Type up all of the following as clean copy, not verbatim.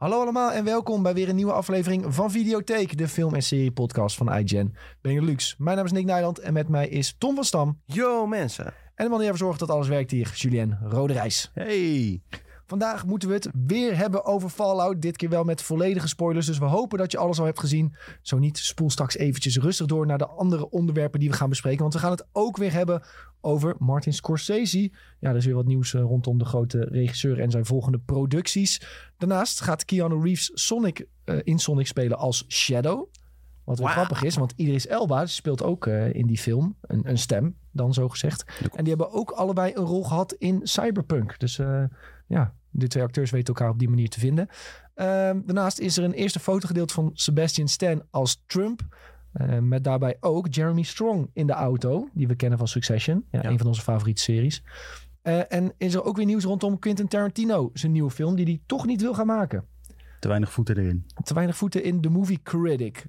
Hallo allemaal en welkom bij weer een nieuwe aflevering van Videotheek, de film- en serie-podcast van iGen Benelux. Mijn naam is Nick Nijland en met mij is Tom van Stam. Yo mensen. En de man die ervoor zorgt dat alles werkt hier, Julien Roderijs. Hey. Vandaag moeten we het weer hebben over Fallout. Dit keer wel met volledige spoilers, dus we hopen dat je alles al hebt gezien. Zo niet, spoel straks eventjes rustig door naar de andere onderwerpen die we gaan bespreken. Want we gaan het ook weer hebben over Martin Scorsese. Ja, er is weer wat nieuws rondom de grote regisseur en zijn volgende producties. Daarnaast gaat Keanu Reeves in Sonic spelen als Shadow. Wat wel grappig is, want Idris Elba speelt ook in die film een stem, dan zo gezegd. En die hebben ook allebei een rol gehad in Cyberpunk. Dus ja, de twee acteurs weten elkaar op die manier te vinden. Daarnaast is er een eerste foto gedeeld van Sebastian Stan als Trump. Met daarbij ook Jeremy Strong in de auto, die we kennen van Succession. Ja. Een van onze favoriete series. En is er ook weer nieuws rondom Quentin Tarantino, zijn nieuwe film, die hij toch niet wil gaan maken. Te weinig voeten erin. Te weinig voeten in The Movie Critic.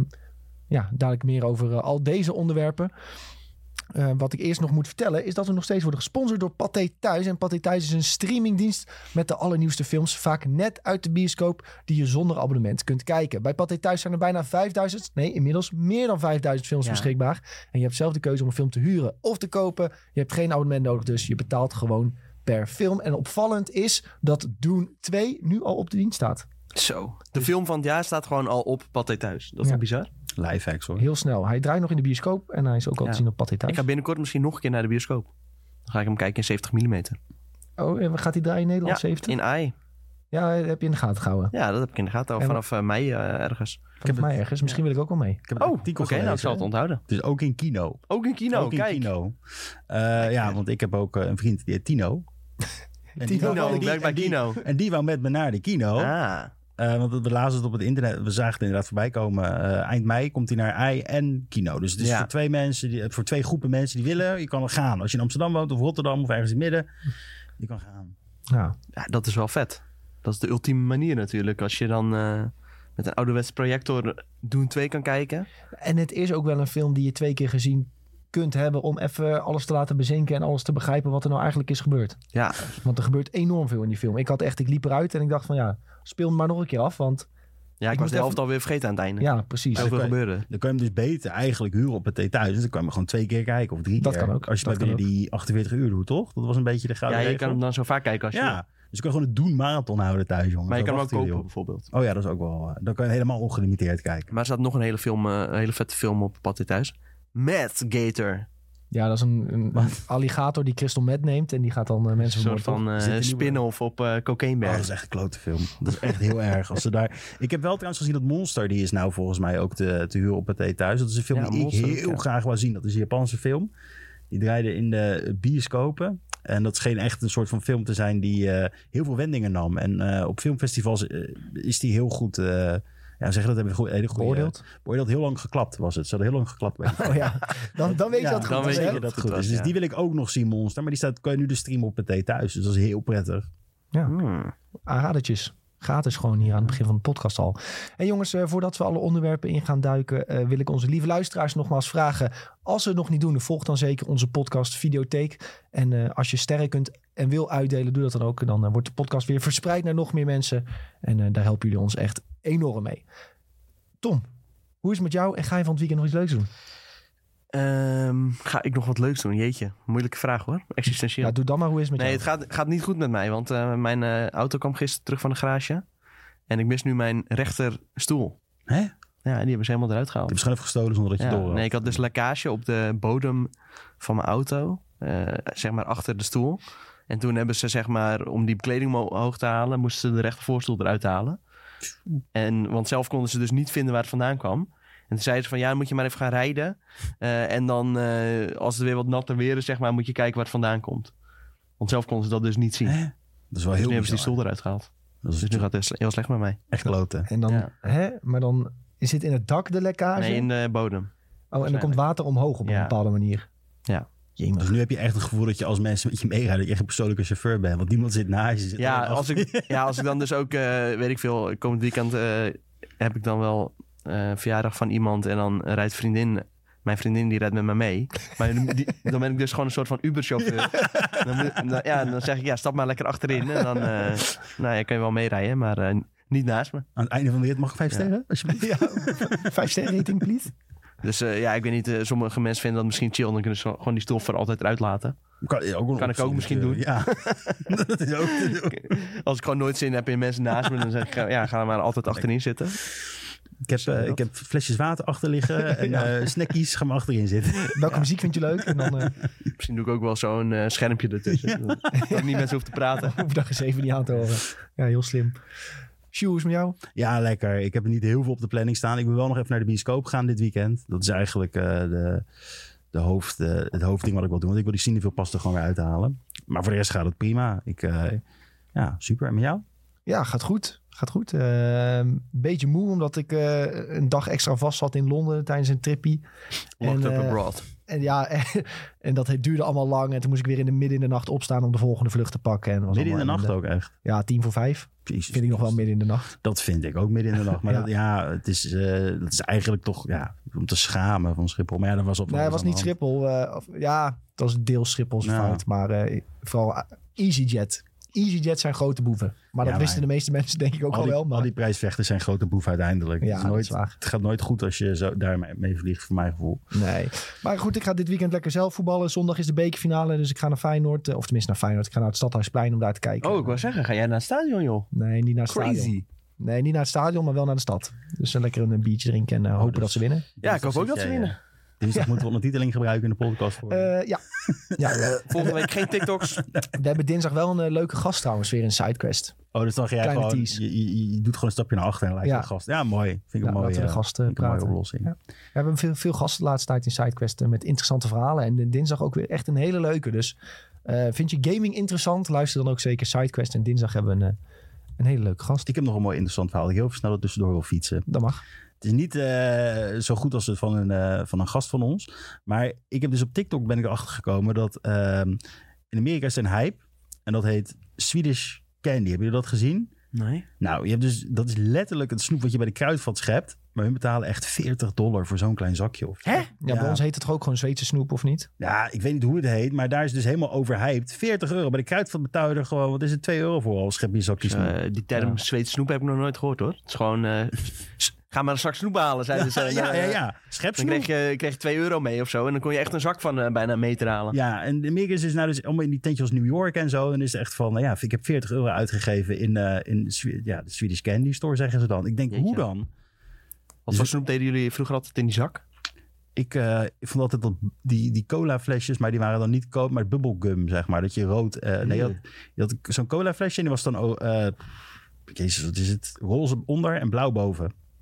Ja, dadelijk meer over al deze onderwerpen. Wat ik eerst nog moet vertellen is dat we nog steeds worden gesponsord door Pathé Thuis. En Pathé Thuis is een streamingdienst met de allernieuwste films, vaak net uit de bioscoop, die je zonder abonnement kunt kijken. Bij Pathé Thuis zijn er bijna inmiddels meer dan 5000 films beschikbaar. En je hebt zelf de keuze om een film te huren of te kopen. Je hebt geen abonnement nodig, dus je betaalt gewoon per film. En opvallend is dat Dune 2 nu al op de dienst staat. Zo, de film van het jaar staat gewoon al op Pathé Thuis. Dat is toch bizar? Live hacks hoor. Heel snel. Hij draait nog in de bioscoop en hij is ook al te zien op Pathé Thuis. Ik ga binnenkort misschien nog een keer naar de bioscoop. Dan ga ik hem kijken in 70 mm. Oh, en gaat hij draaien in Nederland? 70? In AI. Ja, dat heb je in de gaten gehouden. Ja, dat heb ik in de gaten vanaf mei ergens. Vanaf mei ergens. Misschien wil ik ook wel mee. Ik heb een artikel oké, nou ik zal het onthouden. Dus ook in kino. Ook in kino, ook in kijk. kino. Ja, want ik heb ook een vriend die heet Tino. Tino, ik werk bij Kino. En die wou met me naar de kino. Want we lazen het op het internet. We zagen het inderdaad voorbij komen. Eind mei komt hij naar AI en Kino. Dus het is voor twee mensen, voor twee groepen mensen die willen. Je kan er gaan. Als je in Amsterdam woont of Rotterdam of ergens in het midden. Je kan gaan. Ja, dat is wel vet. Dat is de ultieme manier natuurlijk. Als je dan met een ouderwetse projector Dune 2 kan kijken. En het is ook wel een film die je 2 keer gezien kunt hebben om even alles te laten bezinken en alles te begrijpen wat er nou eigenlijk is gebeurd. Ja. Want er gebeurt enorm veel in die film. Ik liep eruit en ik dacht van ja, speel hem maar nog een keer af, want... Ja, ik was de helft alweer vergeten aan het einde. Ja, precies. Heel veel gebeurde. Dan kan je hem dus beter eigenlijk huren op het thuis. Dus dan kan je hem gewoon 2 keer kijken of 3 keer. Dat kan ook. Als je het binnen die 48 uur doet, toch? Dat was een beetje de gouden regel. Ja, je kan hem dan zo vaak kijken als je wil. Dus je kan gewoon een Doen-marathon houden thuis, jongen. Maar je kan hem ook kopen, bijvoorbeeld. Oh ja, dat is ook wel... Dan kan je helemaal ongelimiteerd kijken. Maar er staat nog een hele vette film op Pathé Thuis. Meth Gator. Ja, dat is een alligator die crystal meth neemt en die gaat dan mensen vermoorden. Een soort van spin-off op Cocaineberg. Dat is echt een klote film. Dat is echt heel erg. Als ze daar... Ik heb wel trouwens gezien dat Monster, die is nou volgens mij ook te huren op Pathé Thuis. Dat is een film die Monster, ik heel graag wil zien. Dat is een Japanse film. Die draaide in de bioscopen. En dat scheen echt een soort van film te zijn die heel veel wendingen nam. En op filmfestivals is die heel goed... Ja, zeggen dat hebben we hele goede... Beoordeeld heel lang geklapt was het. Ze hadden heel lang geklapt. Oh ja, dan weet je dat goed. Dan weet je dat goed is. Dus die wil ik ook nog zien, Monster. Maar die kan je nu de streamen op Pathé Thuis. Dus dat is heel prettig. Ja, aanradertjes. Gratis gewoon hier aan het begin van de podcast al. En jongens, voordat we alle onderwerpen in gaan duiken... wil ik onze lieve luisteraars nogmaals vragen... als ze het nog niet doen, volg dan zeker onze podcast Videotheek. En als je sterren kunt en wil uitdelen, doe dat dan ook. Dan wordt de podcast weer verspreid naar nog meer mensen. En daar helpen jullie ons echt enorm mee. Tom, hoe is het met jou? En ga je van het weekend nog iets leuks doen? Ga ik nog wat leuks doen? Jeetje, moeilijke vraag hoor. Existentieel. Ja, doe dan maar hoe is het met jou. Nee, het gaat niet goed met mij. Want mijn auto kwam gisteren terug van de garage. En ik mis nu mijn rechterstoel. Hè? Ja, die hebben ze helemaal eruit gehaald. Die hebben ze even gestolen zonder dat je door had. Nee, ik had dus lekkage op de bodem van mijn auto. Zeg maar achter de stoel. En toen hebben ze zeg maar, om die bekleding omhoog te halen... moesten ze de rechtervoorstoel eruit halen. Want zelf konden ze dus niet vinden waar het vandaan kwam. En toen zeiden ze van, ja, dan moet je maar even gaan rijden. En dan, als het weer wat natter weer is, zeg maar, moet je kijken waar het vandaan komt. Want zelf konden ze dat dus niet zien. Hè? Dat is wel dus heel nu hebben ze die bizar. stoel eruit gehaald. Dus nu gaat het heel slecht met mij. Echt kloten. En dan, maar dan is het in het dak de lekkage? Nee, in de bodem. Oh, en dan komt water omhoog op een bepaalde manier. Ja. Jemig. Dus nu heb je echt het gevoel dat je als mensen met je meerijden... dat je echt een persoonlijke chauffeur bent. Want niemand zit naast je. Als ik dan dus ook, weet ik veel... komend weekend heb ik dan wel verjaardag van iemand... en dan rijdt mijn vriendin die rijdt met me mee. Maar dan ben ik dus gewoon een soort van Uber-chauffeur. Dan zeg ik, stap maar lekker achterin. En dan kan je wel meerijden. Maar niet naast me. Aan het einde van de rit mag ik 5 sterren, alsjeblieft. Ja, 5 sterren rating, please. Dus ik weet niet, sommige mensen vinden dat misschien chill. Dan kunnen ze gewoon die stoel voor altijd eruit laten. Kan ik ook misschien doen. Ja, dat is ook te doen. Als ik gewoon nooit zin heb in mensen naast me, dan zeg ik, ga er maar altijd achterin zitten. Ik heb flesjes water achter liggen en snackies gaan we achterin zitten. Welke muziek vind je leuk? En dan Misschien doe ik ook wel zo'n schermpje ertussen. Dat ik niet mensen hoef te praten. hoef je dag eens even niet aan te horen. Ja, heel slim. Sjoe, hoe is het met jou? Ja, lekker. Ik heb er niet heel veel op de planning staan. Ik wil wel nog even naar de bioscoop gaan dit weekend. Dat is eigenlijk het hoofdding wat ik wil doen. Want ik wil die Cineville-pas er gewoon weer uithalen. Maar voor de rest gaat het prima. Super. En met jou? Ja, gaat goed. Beetje moe, omdat ik een dag extra vast zat in Londen tijdens een trippie. Locked En, up abroad. En ja, en dat duurde allemaal lang. En toen moest ik weer midden in de nacht opstaan om de volgende vlucht te pakken. En Midden in de nacht ook echt? Ja, 4:45. Jezus, Vind ik nog wel midden in de nacht. Dat vind ik ook midden in de nacht. Maar Ja. dat is eigenlijk toch om te schamen van Schiphol. Maar ja, dat was op. Nee, het was niet Schiphol. Het was deels Schiphol's fout. Maar vooral EasyJet. EasyJet zijn grote boeven. Maar dat wisten de meeste mensen denk ik ook al wel. Maar al die prijsvechters zijn grote boeven uiteindelijk. Ja, het, is nooit, dat is waar. het gaat nooit goed als je zo daarmee vliegt, voor mijn gevoel. Nee. Maar goed, ik ga dit weekend lekker zelf voetballen. Zondag is de bekerfinale, dus ik ga naar Feyenoord. Of tenminste naar Feyenoord. Ik ga naar het Stadhuisplein om daar te kijken. Oh, ik wou zeggen, ga jij naar het stadion, joh? Nee, niet naar het Crazy. stadion. Nee, niet naar het stadion, maar wel naar de stad. Dus lekker een biertje drinken en hopen dat ze winnen. Ja, ik hoop ook dat ze winnen. Dinsdag moeten we ondertiteling gebruiken in de podcast. Ja. Volgende week geen TikToks. We hebben dinsdag wel een leuke gast trouwens weer in SideQuest. Dus dan ga jij Kleine gewoon... tease. Je doet gewoon een stapje naar achter en lijkt een gast. Ja, mooi. Vind ik een mooie, laten we de gasten vind ik een mooie praten. oplossing. Ja. We hebben veel gasten de laatste tijd in SideQuest met interessante verhalen. En dinsdag ook weer echt een hele leuke. Dus vind je gaming interessant? Luister dan ook zeker SideQuest. En dinsdag hebben we een hele leuke gast. Ik heb nog een mooi interessant verhaal. Ik heel even snel er tussendoor wil fietsen. Dat mag. Het is niet zo goed als het van een gast van ons. Maar ik heb dus op TikTok ben ik erachter gekomen dat in Amerika is er een hype. En dat heet Swedish Candy. Hebben jullie dat gezien? Nee. Nou, je hebt dus, dat is letterlijk het snoep wat je bij de kruidvat schept. Maar hun betalen echt $40 voor zo'n klein zakje. Hè? Ja, bij ons heet het toch ook gewoon Zweedse snoep, of niet? Ja, ik weet niet hoe het heet. Maar daar is het dus helemaal overhyped. €40. Bij de kruidvat betaal je er gewoon, wat is het, €2 voor al schep je een zakje snoep. Die term Zweedse snoep heb ik nog nooit gehoord, hoor. Het is gewoon... ga maar een zak snoep halen, zeiden ze. Ja. Schep Dan snoep. kreeg je €2 mee of zo. En dan kon je echt een zak van bijna een meter halen. Ja, en de Amerika is dus nou dus allemaal in die tentjes als New York en zo. En is het echt van, ik heb €40 uitgegeven in de Swedish Candy Store, zeggen ze dan. Ik denk, Jeetje. hoe dan? Wat voor snoep deden jullie vroeger altijd in die zak? Ik vond altijd dat die cola flesjes, maar die waren dan niet cola, maar bubblegum, zeg maar. Dat je rood... je had zo'n cola flesje en die was dan... Jezus, wat is het? Roze onder en blauw boven.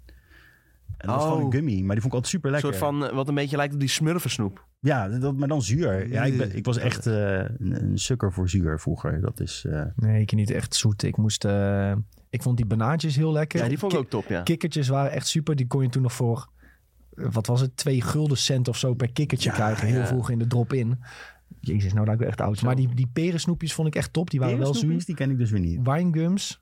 En dat was gewoon een gummy, maar die vond ik altijd super Een lekker. soort van, wat een beetje lijkt op die smurfensnoep. Ja, maar dan zuur. Ja, ik was echt een sukker voor zuur vroeger. Dat is... Nee, ik niet echt zoet. Ik vond die banaantjes heel lekker. Ja, die vond ik ook top, ja. Kikkertjes waren echt super. Die kon je toen nog voor, wat was het, 2 gulden cent of zo per kikkertje krijgen. Heel vroeg in de drop-in. Jezus, nou lijkt ik echt oud. Maar die perensnoepjes vond ik echt top. Die waren wel zuur. Die ken ik dus weer niet. Winegums.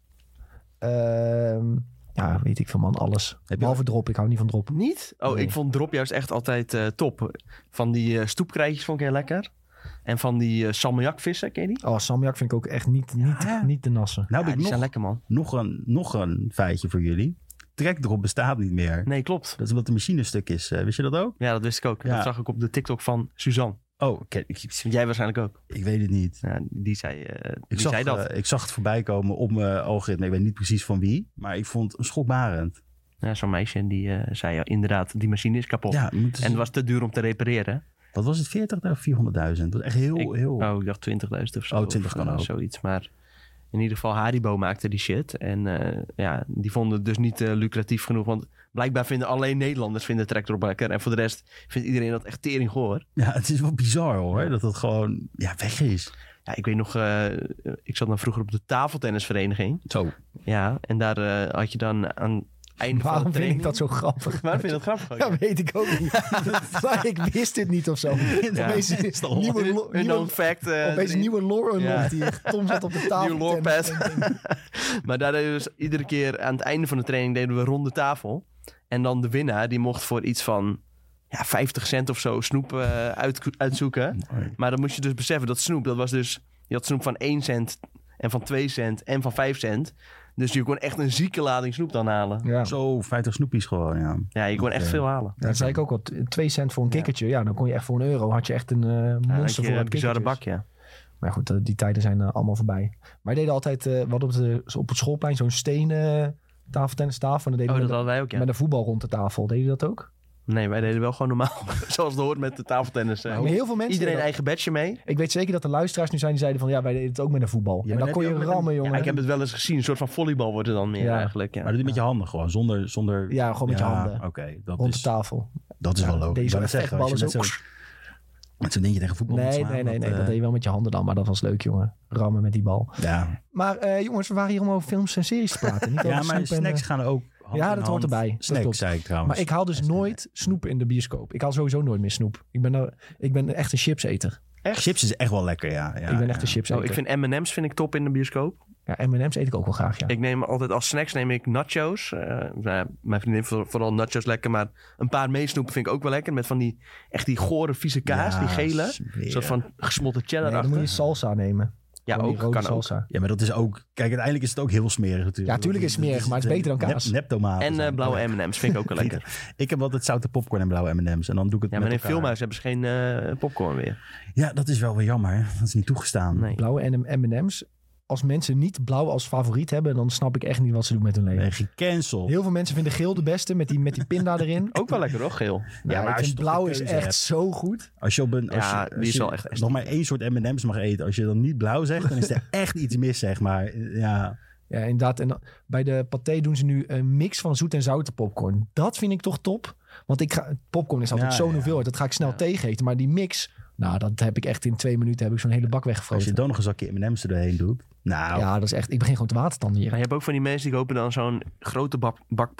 Ja, weet ik veel man, alles. Behalve drop, ik hou niet van drop. Niet? Oh, Nee. ik vond drop juist echt altijd top. Van die stoepkrijtjes vond ik heel lekker. En van die salmiakvissen, ken je die? Oh, salmiak vind ik ook echt niet te nassen. Nou, heb die ik zijn lekker, man. nog een feitje voor jullie. Trekdrop bestaat niet meer. Nee, klopt. Dat is omdat de machine stuk is. Wist je dat ook? Ja, dat wist ik ook. Ja. Dat zag ik op de TikTok van Suzanne. Oh, Jij waarschijnlijk ook. ik weet het niet. Ja, die zei dat. Ik zag het voorbij komen op mijn algoritme. Ik weet niet precies van wie. Maar ik vond het een schokbarend. Ja, zo'n meisje en die zei inderdaad, die machine is kapot. Ja, En het was te duur om te repareren. Wat was het? 40.000 of 400.000? Dat was echt heel... Oh, ik dacht 20.000 of zo. Oh, 20 kan ook. Zoiets, maar in ieder geval Haribo maakte die shit. En die vonden het dus niet lucratief genoeg. Want blijkbaar vinden alleen Nederlanders het tractor op lekker. En voor de rest vindt iedereen dat echt tering goor. Ja, het is wel bizar hoor. Dat het gewoon weg is. Ja, ik weet nog, ik zat dan vroeger op de tafeltennisvereniging. Zo. Ja, en daar had je dan aan einde van de Waarom vind training... ik dat zo grappig? Waarom vind je dat grappig? Ja, weet ik ook niet. Maar ik wist dit niet of zo. Opeens Een fact. opeens nieuwe lore unlocked hier. Tom zat op de tafel. Nieuwe lore pass. Maar daar deden we dus iedere keer aan het einde van de training deden we ronde tafel. En dan de winnaar, die mocht voor iets van 50 cent of zo snoep uitzoeken. Mooi. Maar dan moest je dus beseffen dat snoep, dat was dus... Je had snoep van 1 cent en van 2 cent en van 5 cent. Dus je kon echt een zieke lading snoep dan halen. Ja. Zo, 50 snoepies gewoon, ja. Ja, je kon echt veel halen. Dat zei ik ook al. 2 cent voor een kikkertje. Ja, dan kon je echt voor €1 had je echt een monster voor een het bizarre kikkertjes. bak, ja. Maar goed, die tijden zijn allemaal voorbij. Maar we deden altijd, we hadden op het schoolplein zo'n stenen tafeltennistafel. En dan deden Dat we hadden wij ook, ja. met een voetbal rond de tafel. Deden jullie dat ook? Nee, wij deden wel gewoon normaal. Zoals het hoort met de tafeltennis. Maar heel veel mensen Iedereen deden eigen badge mee. dat. Ik weet zeker dat er luisteraars nu zijn die zeiden van... ja, wij deden het ook met een voetbal. Ja, en dan maar kon je heb je ook rammen, met jongen. Ja, ik heb het wel eens gezien. Een soort van volleybal wordt het dan meer Ja. eigenlijk. Ja. Maar dat doe je met je handen gewoon, zonder... Ja, gewoon met je handen. Oké, Rond de tafel. dat is wel logisch. Deze Ik wou net zeggen, als je vechtballen zo... met zo'n dingetje tegen voetbal moet Nee, slaan, dat deed je wel met je handen dan. Maar dat was leuk, jongen. Rammen met die bal. Ja, Maar jongens, we waren hier om over films en series te praten. Niet ja over maar snoep en, snacks gaan ook hand ja, in dat hoort hand. erbij. Dat Snacks, klopt. zei ik trouwens. Maar ik haal dus nooit snoep in de bioscoop. Ik haal sowieso nooit meer snoep. Ik ben echt een chipseter. Chips is echt wel lekker, ja. Ik ben echt een chipseter. Ik vind M&M's ik top in de bioscoop. Ja, M&M's eet ik ook wel graag, ja. Ik neem altijd als snacks nachos. Mijn vriendin vindt vooral nachos lekker, maar een paar meesnoepen vind ik ook wel lekker. Met van die gore, vieze kaas, Ja, die gele. smerig. Een soort van gesmolten cheddar Nee, dan moet je achter. salsa nemen. Ja, Gewoon die ook. rode Kan ook. salsa. Ja, maar dat is ook... Kijk, uiteindelijk is het ook heel smerig natuurlijk. Ja, tuurlijk is het smerig, maar het is beter dan kaas. Neptomaten. En blauwe M&M's vind ik ook wel lekker. Ik heb altijd zoute popcorn en blauwe M&M's. En dan doe ik het Ja, met maar in elkaar. Filmhuis hebben ze geen popcorn meer. Ja, dat is wel weer jammer. Hè? Dat is niet toegestaan. Nee. Blauwe en M&M's. Als mensen niet blauw als favoriet hebben, dan snap ik echt niet wat ze doen met hun leven. Nee, gecanceld. Heel veel mensen vinden geel de beste met die pinda erin. Ook wel lekker hoor, geel. Ja, maar maar als ik je vind toch blauw de is keuze echt hebt. zo goed. Als je op een, als Ja, je, die is wel echt nog maar 1 soort M&M's mag eten. Als je dan niet blauw zegt, dan is er echt iets mis, zeg maar. Ja. Ja, inderdaad. En bij de paté doen ze nu een mix van zoet en zoute popcorn. Dat vind ik toch top. Want popcorn is altijd Ja, zo'n ja. hoeveelheid. Dat ga ik snel tegeten. Maar die mix, nou, dat heb ik echt in 2 minuten heb ik zo'n hele bak Als weggefroten. je dan nog een zakje M&M's er doorheen doet. Nou, Ja, dat is echt... Ik begin gewoon te watertanden hier. Maar je hebt ook van die mensen die kopen dan zo'n grote bak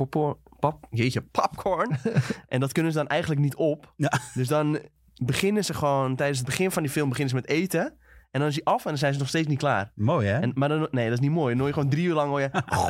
popcorn. En dat kunnen ze dan eigenlijk niet op. Ja. Dus dan beginnen ze gewoon, tijdens het begin van die film beginnen ze met eten. En dan is hij af en dan zijn ze nog steeds niet klaar. mooi hè? Maar dan, nee, dat is niet mooi. Dan hoor je gewoon 3 uur lang hoor je...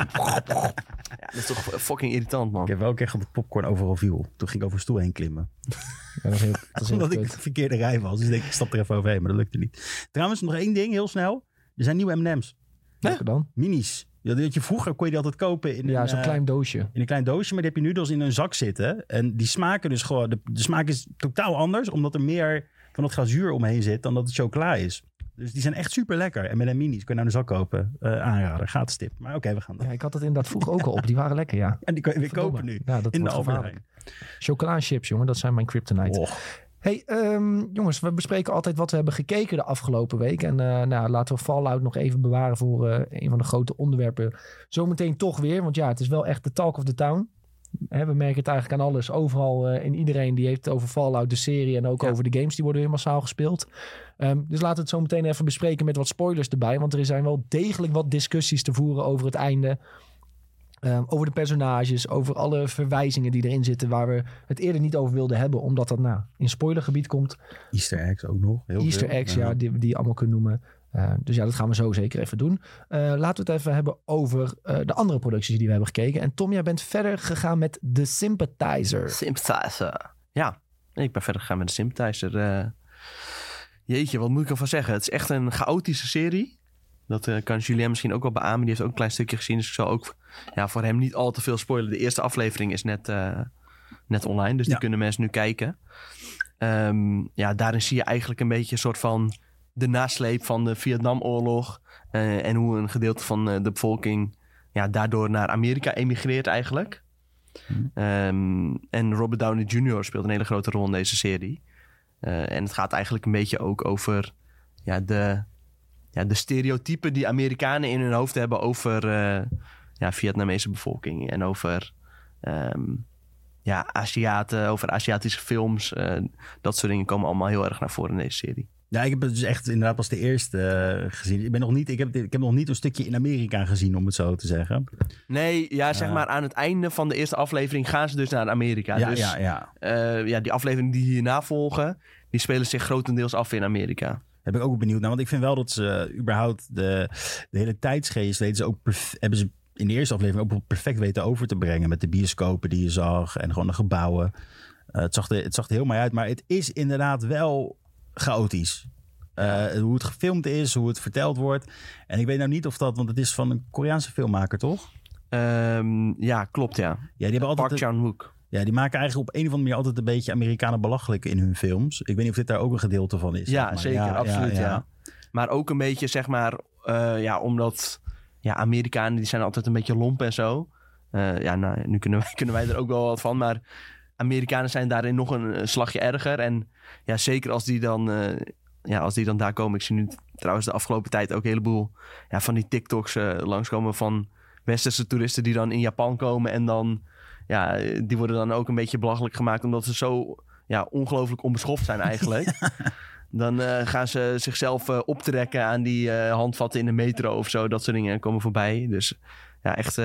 Ja, dat is toch fucking irritant, man. Ik heb wel een keer gehad dat popcorn overal viel. Toen ging ik over een stoel heen klimmen. Ja, dat is heel, dat is heel Omdat ik kut. de verkeerde rij was. Dus ik denk, ik stap er even overheen. Maar dat lukte niet. Trouwens, nog 1 ding, heel snel. Er zijn nieuwe M&M's. Welke dan? Minis. Ja, dat je vroeger kon je die altijd kopen in Ja, een, zo'n klein doosje. in een klein doosje. Maar die heb je nu dus in een zak zitten. En die smaken dus gewoon... De smaak is totaal anders. Omdat er meer van dat glazuur omheen zit dan dat het chocola is. Dus die zijn echt super lekker. En met een minis kun je nou een zak kopen. Aanrader, gratis tip. Maar oké, we gaan dan. Ja, ik had dat inderdaad vroeger ook al op. Die waren lekker, ja. En die kun je weer Verdomme. kopen nu. Ja, dat in de wordt Albert gevaarlijk. Heijn. Chocola en chips, jongen. Dat zijn mijn kryptonite. Och. Hey, jongens, we bespreken altijd wat we hebben gekeken de afgelopen week. En nou, laten we Fallout nog even bewaren voor een van de grote onderwerpen. Zometeen toch weer, want ja, het is wel echt de talk of the town. Hè, we merken het eigenlijk aan alles. Overal in iedereen die heeft het over Fallout, de serie en ook over de games die worden weer massaal gespeeld. Dus laten we het zo meteen even bespreken met wat spoilers erbij. Want er zijn wel degelijk wat discussies te voeren over het einde. Over de personages, over alle verwijzingen die erin zitten waar we het eerder niet over wilden hebben. Omdat dat in spoilergebied komt. Easter eggs ook nog. Heel Easter veel. eggs, ja, die je allemaal kunt noemen. Dus ja, dat gaan we zo zeker even doen. Laten we het even hebben over de andere producties die we hebben gekeken. En Tom, jij bent verder gegaan met The Sympathizer. Sympathizer. Ja, ik ben verder gegaan met de Sympathizer. Jeetje, wat moet ik ervan zeggen? Het is echt een chaotische serie. Dat kan Julien misschien ook wel beamen. Die heeft ook een klein stukje gezien. Dus ik zal ook voor hem niet al te veel spoilen. De eerste aflevering is net online. Dus die kunnen mensen nu kijken. Daarin zie je eigenlijk een beetje een soort van de nasleep van de Vietnamoorlog. En hoe een gedeelte van de bevolking daardoor naar Amerika emigreert eigenlijk. En Robert Downey Jr. speelt een hele grote rol in deze serie. En het gaat eigenlijk een beetje ook over de stereotypen die Amerikanen in hun hoofd hebben over Vietnamese bevolking. En over Aziaten, over Aziatische films. Dat soort dingen komen allemaal heel erg naar voren in deze serie. Ja, ik heb het dus echt inderdaad pas de eerste gezien. Ik heb nog niet een stukje in Amerika gezien, om het zo te zeggen. Nee, zeg maar aan het einde van de eerste aflevering gaan ze dus naar Amerika. Ja, dus, ja. Die afleveringen die hierna volgen, die spelen zich grotendeels af in Amerika. Heb ik ook benieuwd naar. Want ik vind wel dat ze überhaupt de hele tijdsgeest hebben ze in de eerste aflevering ook perfect weten over te brengen. Met de bioscopen die je zag en gewoon de gebouwen. Het zag er heel mooi uit. Maar het is inderdaad wel chaotisch. Hoe het gefilmd is, hoe het verteld wordt. En ik weet nou niet of dat... Want het is van een Koreaanse filmmaker, toch? Ja, klopt, ja. Ja, die hebben altijd... Park Chan-wook. Ja, die maken eigenlijk op een of andere manier altijd een beetje Amerikanen belachelijk in hun films. Ik weet niet of dit daar ook een gedeelte van is. Ja, zeg maar. zeker, absoluut, ja. Maar ook een beetje, zeg maar, omdat Amerikanen die zijn altijd een beetje lomp en zo. Nu kunnen wij er ook wel wat van, maar Amerikanen zijn daarin nog een slagje erger. En ja, zeker als die dan daar komen. Ik zie nu trouwens de afgelopen tijd ook een heleboel van die TikToks langskomen van westerse toeristen die dan in Japan komen en dan... Ja, die worden dan ook een beetje belachelijk gemaakt... omdat ze zo ongelooflijk onbeschoft zijn eigenlijk. Dan gaan ze zichzelf optrekken aan die handvatten in de metro of zo. Dat soort dingen komen voorbij. Dus ja, echt...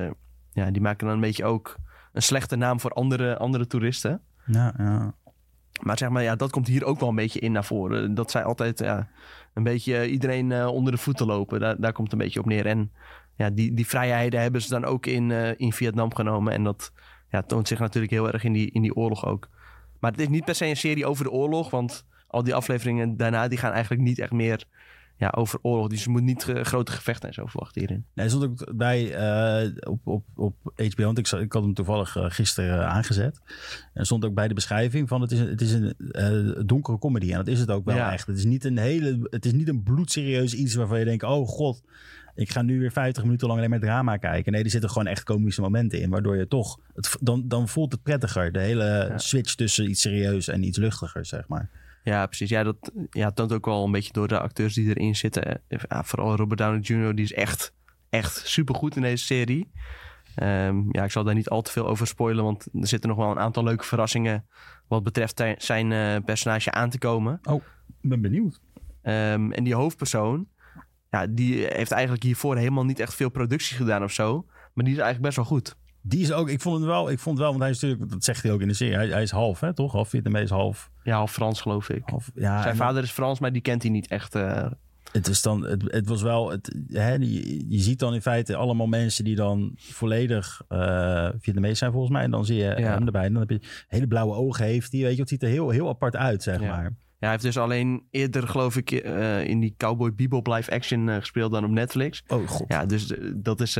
die maken dan een beetje ook een slechte naam voor andere toeristen. Ja. Maar zeg maar, dat komt hier ook wel een beetje in naar voren. Dat zij altijd een beetje iedereen onder de voeten lopen. Daar komt het een beetje op neer. En... Ja, die vrijheden hebben ze dan ook in Vietnam genomen. En dat toont zich natuurlijk heel erg in die oorlog ook. Maar het is niet per se een serie over de oorlog. Want al die afleveringen daarna... die gaan eigenlijk niet echt meer over oorlog. Dus je moet niet grote gevechten en zo verwachten hierin. Nee, er stond ook bij op HBO... want ik had hem toevallig gisteren aangezet. En er stond ook bij de beschrijving van... het is een donkere comedy. En dat is het ook wel echt. Het is niet een bloedserieus iets waarvan je denkt... oh god... Ik ga nu weer 50 minuten lang alleen maar drama kijken. Nee, er zitten gewoon echt komische momenten in. Waardoor je toch... Dan voelt het prettiger. De hele switch tussen iets serieus en iets luchtiger, zeg maar. Ja, precies. Ja, dat toont ook wel een beetje door de acteurs die erin zitten. Vooral Robert Downey Jr. Die is echt supergoed in deze serie. Ik zal daar niet al te veel over spoilen. Want er zitten nog wel een aantal leuke verrassingen... wat betreft zijn personage aan te komen. Oh, ik ben benieuwd. En die hoofdpersoon... Ja, die heeft eigenlijk hiervoor helemaal niet echt veel productie gedaan of zo. Maar die is eigenlijk best wel goed. Die is ook, ik vond het wel, want hij is natuurlijk, dat zegt hij ook in de serie, hij is half, hè, toch? Half Vietnamees, half... Ja, half Frans, geloof ik. Zijn vader is Frans, maar die kent hij niet echt. Het was wel, je ziet dan in feite allemaal mensen die dan volledig Vietnamees zijn volgens mij. En dan zie je hem erbij. En dan heb je hele blauwe ogen heeft hij, weet je, het ziet er heel, heel apart uit, zeg maar. Ja, hij heeft dus alleen eerder, geloof ik, in die Cowboy Bebop live action gespeeld dan op Netflix. Oh god. Ja, dus dat is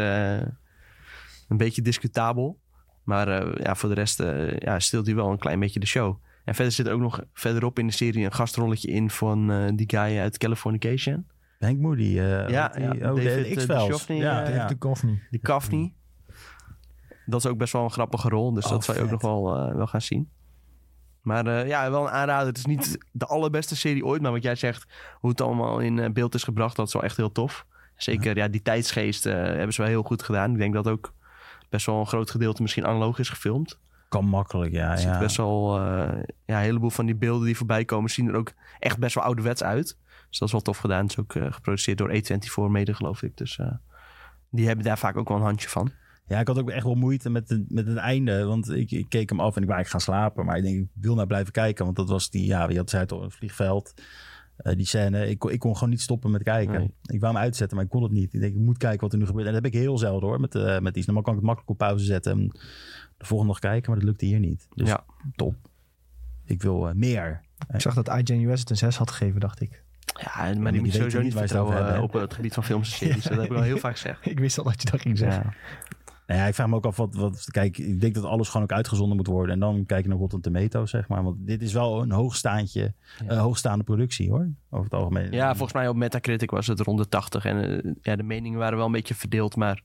een beetje discutabel. Maar voor de rest steelt hij wel een klein beetje de show. En verder zit er ook nog verderop in de serie een gastrolletje in van die guy uit Californication. Hank Moody. David X-Files. David Duchovny. Die Duchovny. Dat is ook best wel een grappige rol. Dus dat zou je ook nog wel gaan zien. Maar wel een aanrader. Het is niet de allerbeste serie ooit. Maar wat jij zegt, hoe het allemaal in beeld is gebracht, dat is wel echt heel tof. Zeker die tijdsgeest hebben ze wel heel goed gedaan. Ik denk dat ook best wel een groot gedeelte misschien analoog is gefilmd. Kan makkelijk, ja. Er zit best wel een heleboel van die beelden die voorbij komen zien er ook echt best wel ouderwets uit. Dus dat is wel tof gedaan. Het is ook geproduceerd door A24 mede, geloof ik. Dus die hebben daar vaak ook wel een handje van. Ja, ik had ook echt wel moeite met het einde. Want ik keek hem af en ik wou eigenlijk gaan slapen. Maar ik denk, ik wil nou blijven kijken. Want dat was die, wie had zei het op een vliegveld. Die scène. Ik kon gewoon niet stoppen met kijken. Nee. Ik wou hem uitzetten, maar ik kon het niet. Ik denk, ik moet kijken wat er nu gebeurt. En dat heb ik heel zelden hoor, met iets. Normaal kan ik het makkelijk op pauze zetten en de volgende nog kijken. Maar dat lukte hier niet. Dus top. Ik wil meer. Ik zag dat iGen-US het een 6 had gegeven, dacht ik. Ja, maar die moet je sowieso niet vertrouwen op het gebied van films en series. Dat heb ik al heel vaak gezegd. Ik wist al dat je dat ging zeggen. Ja. Nou ja, ik vraag me ook af wat... Kijk, ik denk dat alles gewoon ook uitgezonden moet worden. En dan kijk je naar Rotten Tomatoes, zeg maar. Want dit is wel een hoogstaande productie, hoor. Over het algemeen. Ja, volgens mij op Metacritic was het rond de 80. En de meningen waren wel een beetje verdeeld. Maar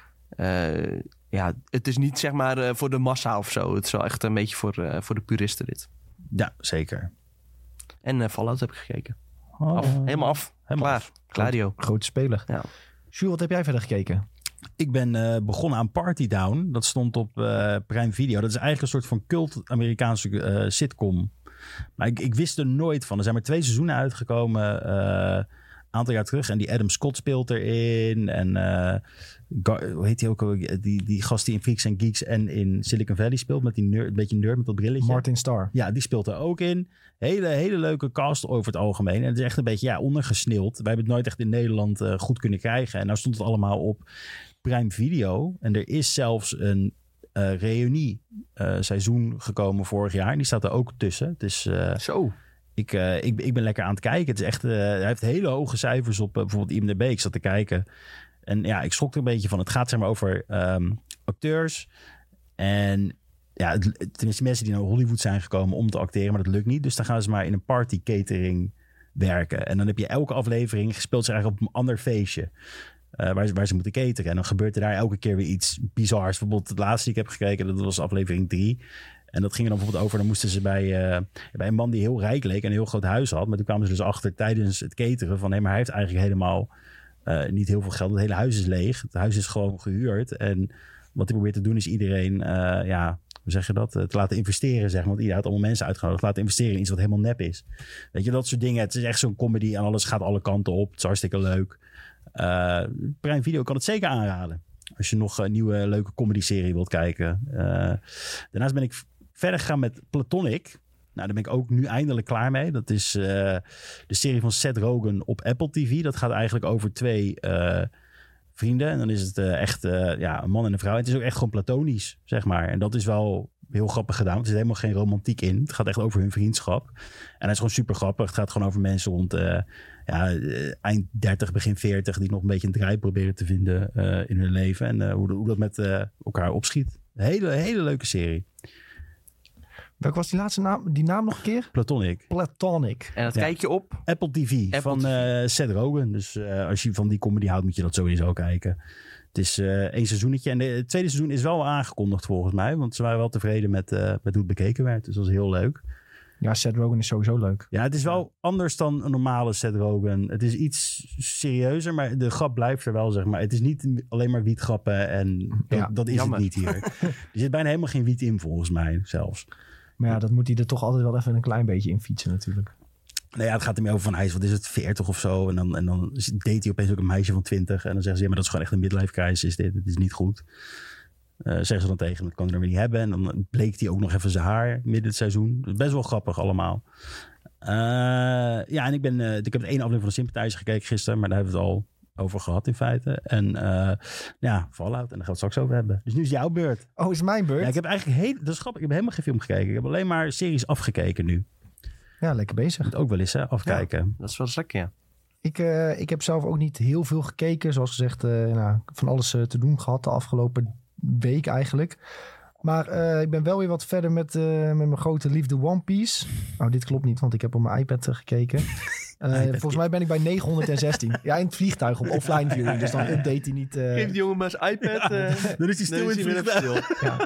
het is niet, zeg maar, voor de massa of zo. Het is wel echt een beetje voor de puristen, dit. Ja, zeker. En Fallout heb ik gekeken. Helemaal af. Klaar. Grote speler. Ja. Jules, wat heb jij verder gekeken? Ik ben begonnen aan Party Down. Dat stond op Prime Video. Dat is eigenlijk een soort van cult Amerikaanse sitcom. Maar ik wist er nooit van. Er zijn maar 2 seizoenen uitgekomen. Aantal jaar terug. En die Adam Scott speelt erin. En hoe heet hij ook? Die gast die in Freaks and Geeks en in Silicon Valley speelt. Met die een beetje nerd met dat brilletje. Martin Starr. Ja, die speelt er ook in. Hele leuke cast over het algemeen. En het is echt een beetje ondergesneeld. Wij hebben het nooit echt in Nederland goed kunnen krijgen. En nou stond het allemaal op Prime Video. En er is zelfs een reunie seizoen gekomen vorig jaar. En die staat er ook tussen. Het is... Zo. ik ben lekker aan het kijken. Het is echt, hij heeft hele hoge cijfers op bijvoorbeeld IMDb. Ik zat te kijken. En ja, ik schrok er een beetje van. Het gaat zeg maar over acteurs. En ja, tenminste mensen die naar Hollywood zijn gekomen om te acteren. Maar dat lukt niet. Dus dan gaan ze maar in een party catering werken. En dan heb je elke aflevering gespeeld zich eigenlijk op een ander feestje. Waar ze moeten cateren. En dan gebeurt er daar elke keer weer iets bizars. Bijvoorbeeld het laatste die ik heb gekeken, dat was aflevering 3. En dat ging er dan bijvoorbeeld over. Dan moesten ze bij een man die heel rijk leek en een heel groot huis had. Maar toen kwamen ze dus achter tijdens het cateren van nee, maar hij heeft eigenlijk helemaal niet heel veel geld. Het hele huis is leeg. Het huis is gewoon gehuurd. En wat hij probeert te doen is iedereen, hoe zeg je dat? Te laten investeren, zeg maar. Want iedereen had allemaal mensen uitgenodigd. Laten investeren in iets wat helemaal nep is. Weet je, dat soort dingen. Het is echt zo'n comedy en alles gaat alle kanten op. Het is hartstikke leuk. Prime Video kan het zeker aanraden. Als je nog een nieuwe leuke comedy-serie wilt kijken. Daarnaast ben ik verder gegaan met Platonic. Nou, daar ben ik ook nu eindelijk klaar mee. Dat is de serie van Seth Rogen op Apple TV. Dat gaat eigenlijk over 2 vrienden. En dan is het echt een man en een vrouw. En het is ook echt gewoon platonisch, zeg maar. En dat is wel heel grappig gedaan. Want er zit helemaal geen romantiek in. Het gaat echt over hun vriendschap. En hij is gewoon super grappig. Het gaat gewoon over mensen rond eind 30, begin 40... die nog een beetje een draai proberen te vinden in hun leven. En hoe dat met elkaar opschiet. Een hele leuke serie. Welke was die laatste naam? Die naam nog een keer? Platonic. En dat kijk je op? Apple TV van Seth Rogen. Dus als je van die comedy houdt, moet je dat sowieso kijken. Het is 1 seizoenetje. En het tweede seizoen is wel aangekondigd volgens mij. Want ze waren wel tevreden met hoe het bekeken werd. Dus dat is heel leuk. Ja, Seth Rogen is sowieso leuk. Ja, het is wel anders dan een normale Seth Rogen. Het is iets serieuzer, maar de grap blijft er wel, zeg maar. Het is niet alleen maar wietgrappen en dat is jammer. het niet hier. Er zit bijna helemaal geen wiet in, volgens mij zelfs. Maar ja, dat moet hij er toch altijd wel even een klein beetje in fietsen natuurlijk. Nou ja, het gaat er meer over van hij is, wat is het, 40 of zo. En dan date hij opeens ook een meisje van 20. En dan zeggen ze, ja, maar dat is gewoon echt een midlife crisis. Dit is niet goed. Zeggen ze dan tegen hem, dat kan hij dan weer niet hebben. En dan bleek hij ook nog even zijn haar midden het seizoen. Best wel grappig allemaal. En ik heb het 1 aflevering van Sympathizer gekeken gisteren. Maar daar hebben we het al over gehad in feite. En Fallout. En daar gaan we het straks over hebben. Dus nu is jouw beurt. Oh, is het mijn beurt? Ja, ik heb eigenlijk dat is grappig. Ik heb helemaal geen film gekeken. Ik heb alleen maar series afgekeken nu. Ja, lekker bezig. Moet ook wel eens afkijken. Ja, dat is wel eens lekker, ja. Ik heb zelf ook niet heel veel gekeken. Zoals gezegd, van alles te doen gehad de afgelopen week eigenlijk. Maar ik ben wel weer wat verder met mijn grote liefde One Piece. Nou, dit klopt niet, want ik heb op mijn iPad gekeken. Volgens mij ben ik bij 916. Ja, in het vliegtuig op offline viewing. Dus dan update hij niet. Geef die jongen maar zijn iPad. Dan is hij stil in het vliegtuig. Ja.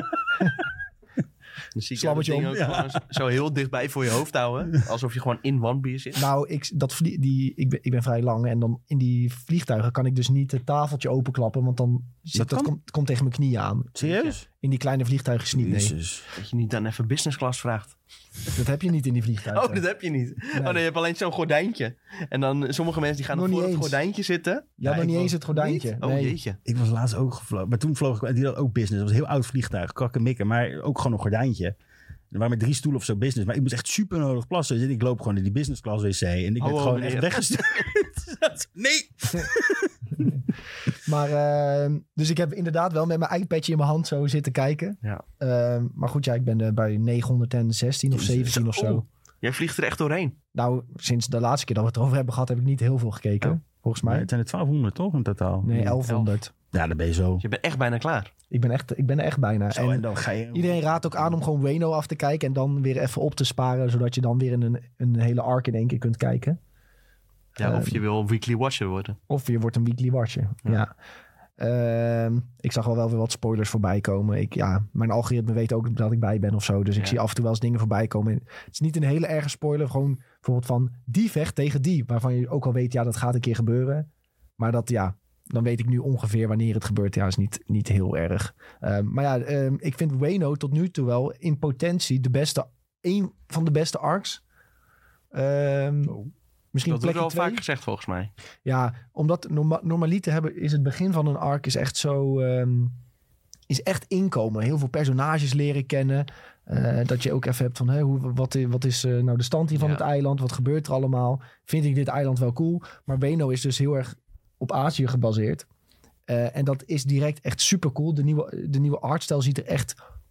Dan zie ik Slammetje dat ding ook gewoon zo heel dichtbij voor je hoofd houden. Alsof je gewoon in One Piece zit. Nou, ik ben vrij lang. En dan in die vliegtuigen kan ik dus niet het tafeltje openklappen. Want dan komt tegen mijn knieën aan. Serieus? In die kleine vliegtuigen is niet, nee. Dat je niet dan even business class vraagt. Dat heb je niet in die vliegtuigen. Oh, dat heb je niet. Nee. Oh nee, je hebt alleen zo'n gordijntje. En dan sommige mensen die gaan nog voor het gordijntje zitten. Ja, nog niet eens het gordijntje. Niet? Oh nee. jeetje. Ik was laatst ook gevlogen. Maar toen vloog ik, die had ook business. Dat was een heel oud vliegtuig. Krakkemikken. Maar ook gewoon een gordijntje. Er waren maar 3 stoelen of zo business. Maar ik moest echt super nodig plassen. Dus ik loop gewoon in die business class wc. En ik werd gewoon echt weggestuurd. Nee! Maar, dus ik heb inderdaad wel met mijn iPadje in mijn hand zo zitten kijken. Ja. Maar goed, ik ben bij 916 of 17 of zo. Jij vliegt er echt doorheen. Nou, sinds de laatste keer dat we het erover hebben gehad, heb ik niet heel veel gekeken. Volgens mij. Maar het zijn er 1200 toch in totaal? Nee, 1100. Ja, dan ben je zo. Je bent echt bijna klaar. Ik ben er echt bijna. Zo, en dan ga je... Iedereen raadt ook aan om gewoon Wano af te kijken. En dan weer even op te sparen. Zodat je dan weer een hele arc in één keer kunt kijken. Ja, of je wil weekly watcher worden. Of je wordt een weekly watcher. Ja. Ik zag wel weer wat spoilers voorbij komen. Mijn algoritme weet ook dat ik bij ben of zo. Dus ik zie af en toe wel eens dingen voorbij komen. Het is niet een hele erge spoiler. Gewoon bijvoorbeeld van die vecht tegen die. Waarvan je ook al weet, dat gaat een keer gebeuren. Maar dat, dan weet ik nu ongeveer wanneer het gebeurt. Ja, is niet heel erg. Ik vind Wano tot nu toe wel in potentie een van de beste arcs. Misschien dat wordt wel 2. vaak gezegd volgens mij. Ja, omdat normaliter hebben is het begin van een arc is echt zo... is echt inkomen. Heel veel personages leren kennen. Dat je ook even hebt van... wat is nou de stand hier van het eiland? Wat gebeurt er allemaal? Vind ik dit eiland wel cool? Maar Wano is dus heel erg op Azië gebaseerd. En dat is direct echt super cool. De nieuwe artstijl ziet er echt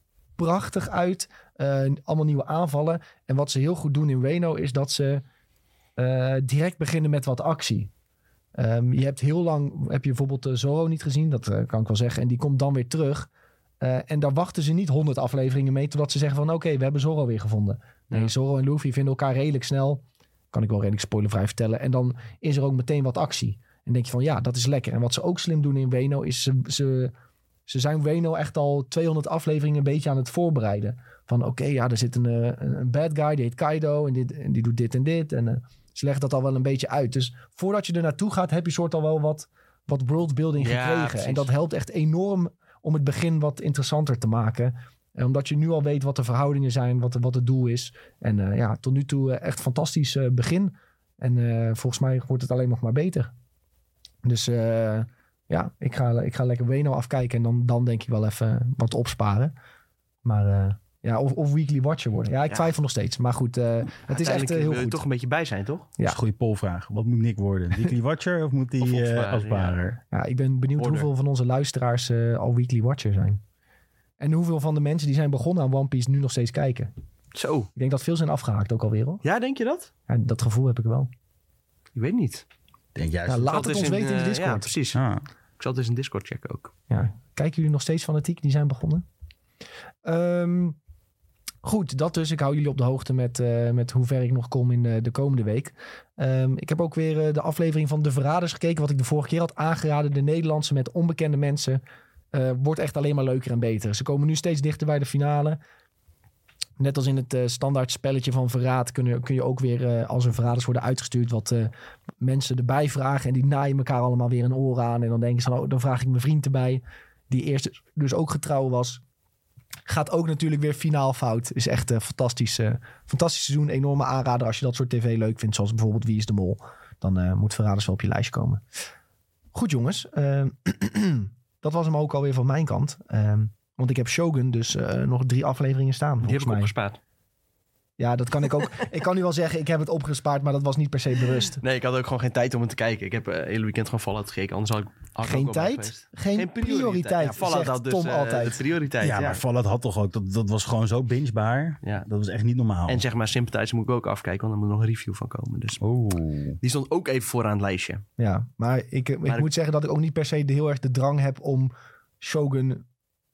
prachtig uit. Allemaal nieuwe aanvallen. En wat ze heel goed doen in Wano is dat ze direct beginnen met wat actie. Je hebt heel lang, heb je bijvoorbeeld Zorro niet gezien, dat kan ik wel zeggen. En die komt dan weer terug. En daar wachten ze niet 100 afleveringen mee, totdat ze zeggen van oké, we hebben Zorro weer gevonden. Nee, Ja. Zorro Zorro en Luffy vinden elkaar redelijk snel. Kan ik wel redelijk spoilervrij vertellen. En dan is er ook meteen wat actie. En denk je van ja, dat is lekker. En wat ze ook slim doen in Wano is ze zijn Wano echt al 200 afleveringen een beetje aan het voorbereiden. Van oké, ja, er zit een bad guy, die heet Kaido en die doet dit en dit. En ze leggen dat al wel een beetje uit. Dus voordat je er naartoe gaat, heb je soort al wel wat worldbuilding Ja, gekregen. precies. En dat helpt echt enorm om het begin wat interessanter te maken. En omdat je nu al weet wat de verhoudingen zijn, wat het doel is. En tot nu toe echt fantastisch begin. En volgens mij wordt het alleen nog maar beter. Dus ik ga lekker Wano afkijken. En dan denk ik wel even wat opsparen. Maar of Weekly Watcher worden. Ja, ik twijfel nog steeds. Maar goed, het is echt heel wil je goed. toch een beetje bij zijn, toch? Dat is een goede polvraag. Wat moet Nick worden? Weekly Watcher of moet die Of opsparer, afsparer? Ja, ik ben benieuwd Order. hoeveel van onze luisteraars al Weekly Watcher zijn. En hoeveel van de mensen die zijn begonnen aan One Piece nu nog steeds kijken. Zo. Ik denk dat veel zijn afgehaakt ook alweer hoor. Ja, denk je dat? Ja, dat gevoel heb ik wel. Ik weet niet. Denk juist. Ja, laat Ik zal het ons eens weten in de Ja, Discord. precies. Ah. Ik zal het eens in Discord checken ook. Ja. Kijken jullie nog steeds fanatiek? Die zijn begonnen. Goed, dat dus. Ik hou jullie op de hoogte met hoe ver ik nog kom in de komende week. Ik heb ook weer de aflevering van De Verraders gekeken. Wat ik de vorige keer had aangeraden. De Nederlandse met onbekende mensen. Wordt echt alleen maar leuker en beter. Ze komen nu steeds dichter bij de finale. Net als in het standaard spelletje van Verraad kun je ook weer, als er verraders worden uitgestuurd, wat mensen erbij vragen. En die naaien elkaar allemaal weer een oor aan. En dan denken ze, oh, dan vraag ik mijn vriend erbij. Die eerst dus ook getrouw was. Gaat ook natuurlijk weer finaal fout. Is echt een fantastisch seizoen. Enorme aanrader als je dat soort tv leuk vindt. Zoals bijvoorbeeld Wie is de Mol. Dan moet Verraders wel op je lijstje komen. Goed jongens. Dat was hem ook alweer van mijn kant. Want ik heb Shogun dus nog 3 afleveringen staan. Die heb Volgens ik mij. opgespaard. Ja, dat kan ik ook. Ik kan nu wel zeggen, ik heb het opgespaard, maar dat was niet per se bewust. Nee, ik had ook gewoon geen tijd om het te kijken. Ik heb het hele weekend gewoon Fallout gekeken. Anders had ik Geen ook wel tijd? geweest. Geen prioriteit, Ja, Fallout zegt had dus Tom altijd. de prioriteit. Ja, maar Fallout had toch ook... Dat was gewoon zo bingebaar. Ja. Dat was echt niet normaal. En zeg maar, Sympathizer moet ik ook afkijken, want er moet nog een review van komen. Dus die stond ook even vooraan het lijstje. Ja, maar ik moet zeggen dat ik ook niet per se heel erg de drang heb om Shogun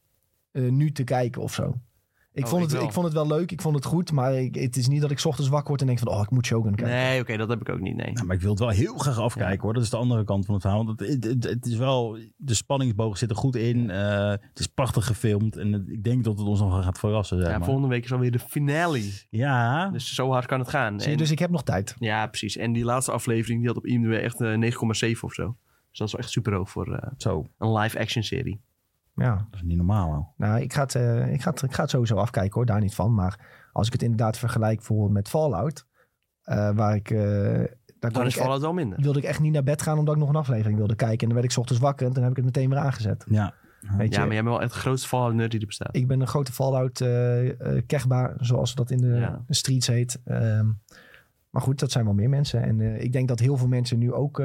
nu te kijken of zo. Ik vond het wel leuk, ik vond het goed, maar het is niet dat ik 's ochtends wakker word en denk van, oh, ik moet Shogun kijken. Nee, oké, dat heb ik ook niet, nee. Ja, maar ik wil het wel heel graag afkijken hoor. Dat is de andere kant van het verhaal. Want het is wel... De spanningsboog zit er goed in. Het is prachtig gefilmd. En ik denk dat het ons nog gaat verrassen. Zeg Ja, maar. volgende week is alweer de finale. Ja. Dus zo hard kan het gaan. Zie je, dus ik heb nog tijd. Ja, precies. En die laatste aflevering, die had op IMDb echt 9,7 of zo. Dus dat is wel echt super hoog voor Zo. een live-action serie. Ja, Dat is niet normaal. Hoor. nou, ik ga het sowieso afkijken hoor, daar niet van. Maar als ik het inderdaad vergelijk bijvoorbeeld met Fallout, waar ik... daar Dan is Fallout wel minder. wilde ik echt niet naar bed gaan omdat ik nog een aflevering wilde kijken. En dan werd ik 's ochtends wakker en dan heb ik het meteen weer aangezet. Ja. Weet Ja, je, maar jij bent wel echt de grootste Fallout-nerd die er bestaat. ik ben een grote Fallout kechba, zoals dat in de streets heet. Maar goed, dat zijn wel meer mensen. En ik denk dat heel veel mensen nu ook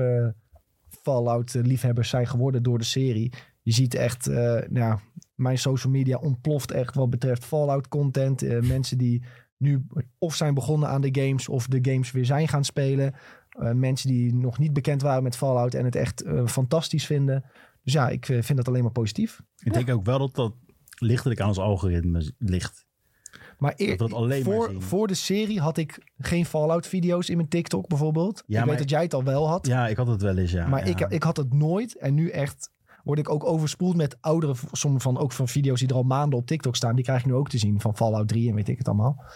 Fallout-liefhebbers zijn geworden door de serie. Je ziet echt, mijn social media ontploft echt wat betreft Fallout-content. Mensen die nu of zijn begonnen aan de games of de games weer zijn gaan spelen. Mensen die nog niet bekend waren met Fallout en het echt fantastisch vinden. Dus ja, ik vind dat alleen maar positief. Ik denk ook wel dat dat lichtelijk aan ons algoritme ligt. Maar Dat we het alleen maar zien. voor de serie had ik geen Fallout-video's in mijn TikTok bijvoorbeeld. Ja, ik maar- weet dat jij het al wel had. Ja, ik had het wel eens, ja. maar ja. ik had het nooit. En nu echt word ik ook overspoeld met oudere... Ook van video's die er al maanden op TikTok staan. Die krijg ik nu ook te zien. Van Fallout 3 en weet ik het allemaal.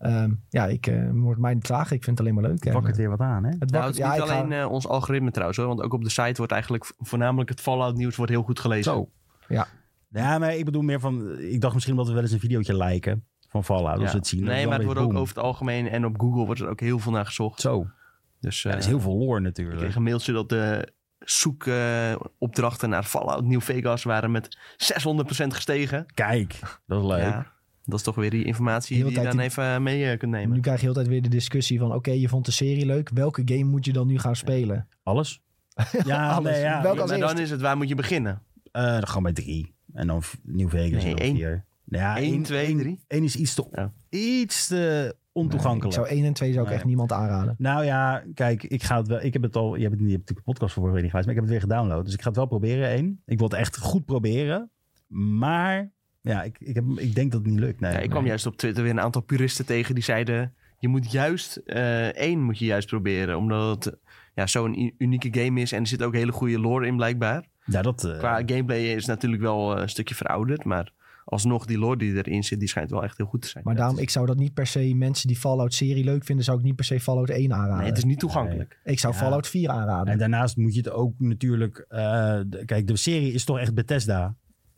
Ik word mij niet klagen. Ik vind het alleen maar leuk. Het wakkert weer wat aan, hè? Het Nou, wakkert, het is ja, niet ik ga- alleen ons algoritme trouwens hoor. Want ook op de site wordt eigenlijk voornamelijk het Fallout nieuws wordt heel goed gelezen. Zo. Ja. Ja, maar ik bedoel meer van... Ik dacht misschien dat we wel eens een videootje liken van Fallout. Als we het zien. Dat is Nee, wel maar het een wordt ook beetje over het algemeen en op Google wordt er ook heel veel naar gezocht. Zo. Dus Ja, er is heel veel lore ik natuurlijk. kreeg een mailtje dat de zoekopdrachten naar Fallout New Vegas waren met 600% gestegen. Kijk, dat is leuk. Ja, dat is toch weer die informatie Heel die je tijd dan die- even mee kunt nemen. Nu krijg je heel tijd weer de discussie van... Oké, je vond de serie leuk. Welke game moet je dan nu gaan spelen? Alles? Ja, Alles. nee, ja. Welke als maar dan eerste? is het, waar moet je beginnen? Dan gaan we bij 3. En dan New Vegas Nee, en dan 1. 4. Ja, 1, 2, 3? 1 is iets te ontoegankelijk. Ik zou 1 en 2 zou ik echt niemand aanraden. Nou ja, kijk, ik ga het wel. Ik heb het al. Je hebt natuurlijk een podcast voor vorige week geluisterd, maar ik heb het weer gedownload. Dus ik ga het wel proberen. 1. Ik wil het echt goed proberen. Maar ja, ik denk dat het niet lukt. Nee, Ik kwam juist op Twitter weer een aantal puristen tegen die zeiden... Je moet juist 1 moet je juist proberen. Omdat het zo'n unieke game is. En er zit ook hele goede lore in blijkbaar. Ja, Qua gameplay is natuurlijk wel een stukje verouderd. Maar alsnog die lore die erin zit, die schijnt wel echt heel goed te zijn. Maar daarom, ik zou dat niet per se... Mensen die Fallout-serie leuk vinden, zou ik niet per se Fallout 1 aanraden. Nee, het is niet toegankelijk. Ik zou Fallout 4 aanraden. En daarnaast moet je het ook natuurlijk... kijk, de serie is toch echt Bethesda.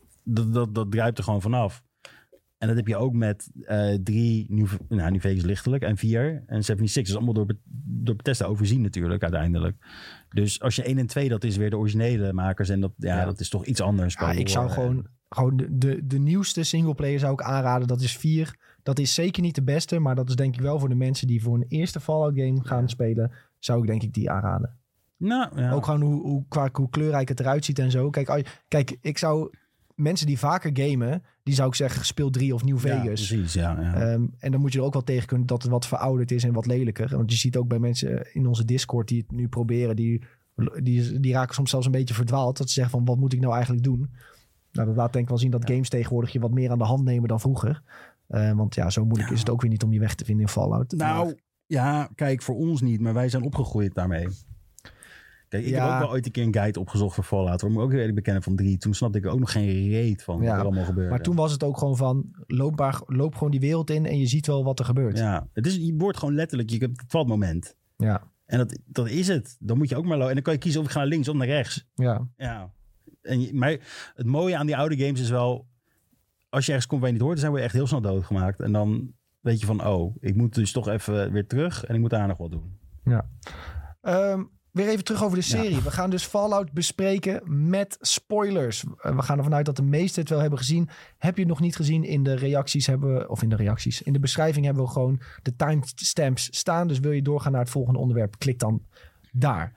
Dat druipt er gewoon vanaf. En dat heb je ook met 3, New Vegas lichtelijk, en 4 en 76. Dat is allemaal door Bethesda overzien natuurlijk uiteindelijk. Dus als je 1 en 2, dat is weer de originele makers. En dat is toch iets anders. Ja, ik zou gewoon de nieuwste singleplayer zou ik aanraden. Dat is 4. Dat is zeker niet de beste, maar dat is denk ik wel voor de mensen die voor een eerste Fallout game gaan spelen. Zou ik denk ik die aanraden. Nou, ja. Ook gewoon hoe kleurrijk het eruit ziet en zo. Kijk, ik zou... Mensen die vaker gamen, die zou ik zeggen, speel 3 of New Vegas. Ja, precies, ja. En dan moet je er ook wel tegen kunnen dat het wat verouderd is en wat lelijker. Want je ziet ook bij mensen in onze Discord die het nu proberen, die raken soms zelfs een beetje verdwaald. Dat ze zeggen van, wat moet ik nou eigenlijk doen? Nou, dat laat denk ik wel zien dat games tegenwoordig je wat meer aan de hand nemen dan vroeger. Want ja, zo moeilijk is het ook weer niet om je weg te vinden in Fallout. Nou, ja, kijk, voor ons niet, maar wij zijn opgegroeid daarmee. Kijk, ik heb ook wel ooit een keer een guide opgezocht voor Fallout. Waar ik me ook redelijk bekennen van 3. Toen snapte ik ook nog geen reet van wat er allemaal gebeurde. Maar toen was het ook gewoon van, loop gewoon die wereld in en je ziet wel wat er gebeurt. Ja, je wordt gewoon letterlijk, je hebt het valmoment. Ja. En dat is het. Dan moet je ook maar lopen. En dan kan je kiezen of ik ga naar links of naar rechts. Ja. Maar het mooie aan die oude games is wel, als je ergens komt waar je niet hoort, dan zijn we echt heel snel doodgemaakt. En dan weet je van, ik moet dus toch even weer terug en ik moet daar nog wat doen. Ja. Weer even terug over de serie. Ja. We gaan dus Fallout bespreken met spoilers. We gaan ervan uit dat de meesten het wel hebben gezien. Heb je het nog niet gezien? In de beschrijving hebben we gewoon de timestamps staan. Dus wil je doorgaan naar het volgende onderwerp, klik dan daar.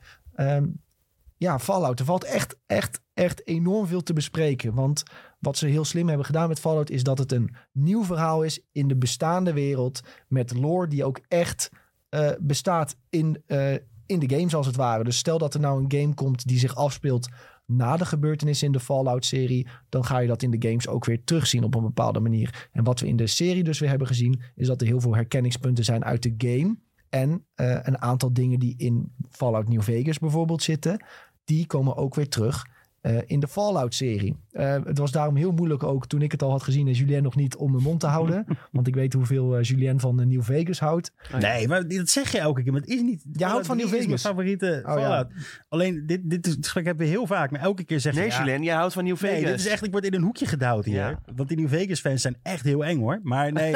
Fallout. Er valt echt enorm veel te bespreken. Want wat ze heel slim hebben gedaan met Fallout is dat het een nieuw verhaal is in de bestaande wereld. Met lore die ook echt bestaat in de games als het ware. Dus stel dat er nou een game komt die zich afspeelt na de gebeurtenissen in de Fallout-serie, dan ga je dat in de games ook weer terugzien op een bepaalde manier. En wat we in de serie dus weer hebben gezien, is dat er heel veel herkenningspunten zijn uit de game. En een aantal dingen die in Fallout New Vegas bijvoorbeeld zitten, die komen ook weer terug in de Fallout-serie. Het was daarom heel moeilijk ook, toen ik het al had gezien en Julien nog niet, om mijn mond te houden. Want ik weet hoeveel Julien van New Vegas houdt. Nee, maar dat zeg je elke keer, maar het is niet... Jij houdt van New Vegas? Mijn favoriete Fallout. Ja. Alleen, dit gesprek hebben we heel vaak, maar elke keer zeg je... Nee, Julien, jij houdt van New Vegas. Nee, dit is echt, ik word in een hoekje gedouwd hier. Ja. Want die New Vegas-fans zijn echt heel eng, hoor. Maar nee,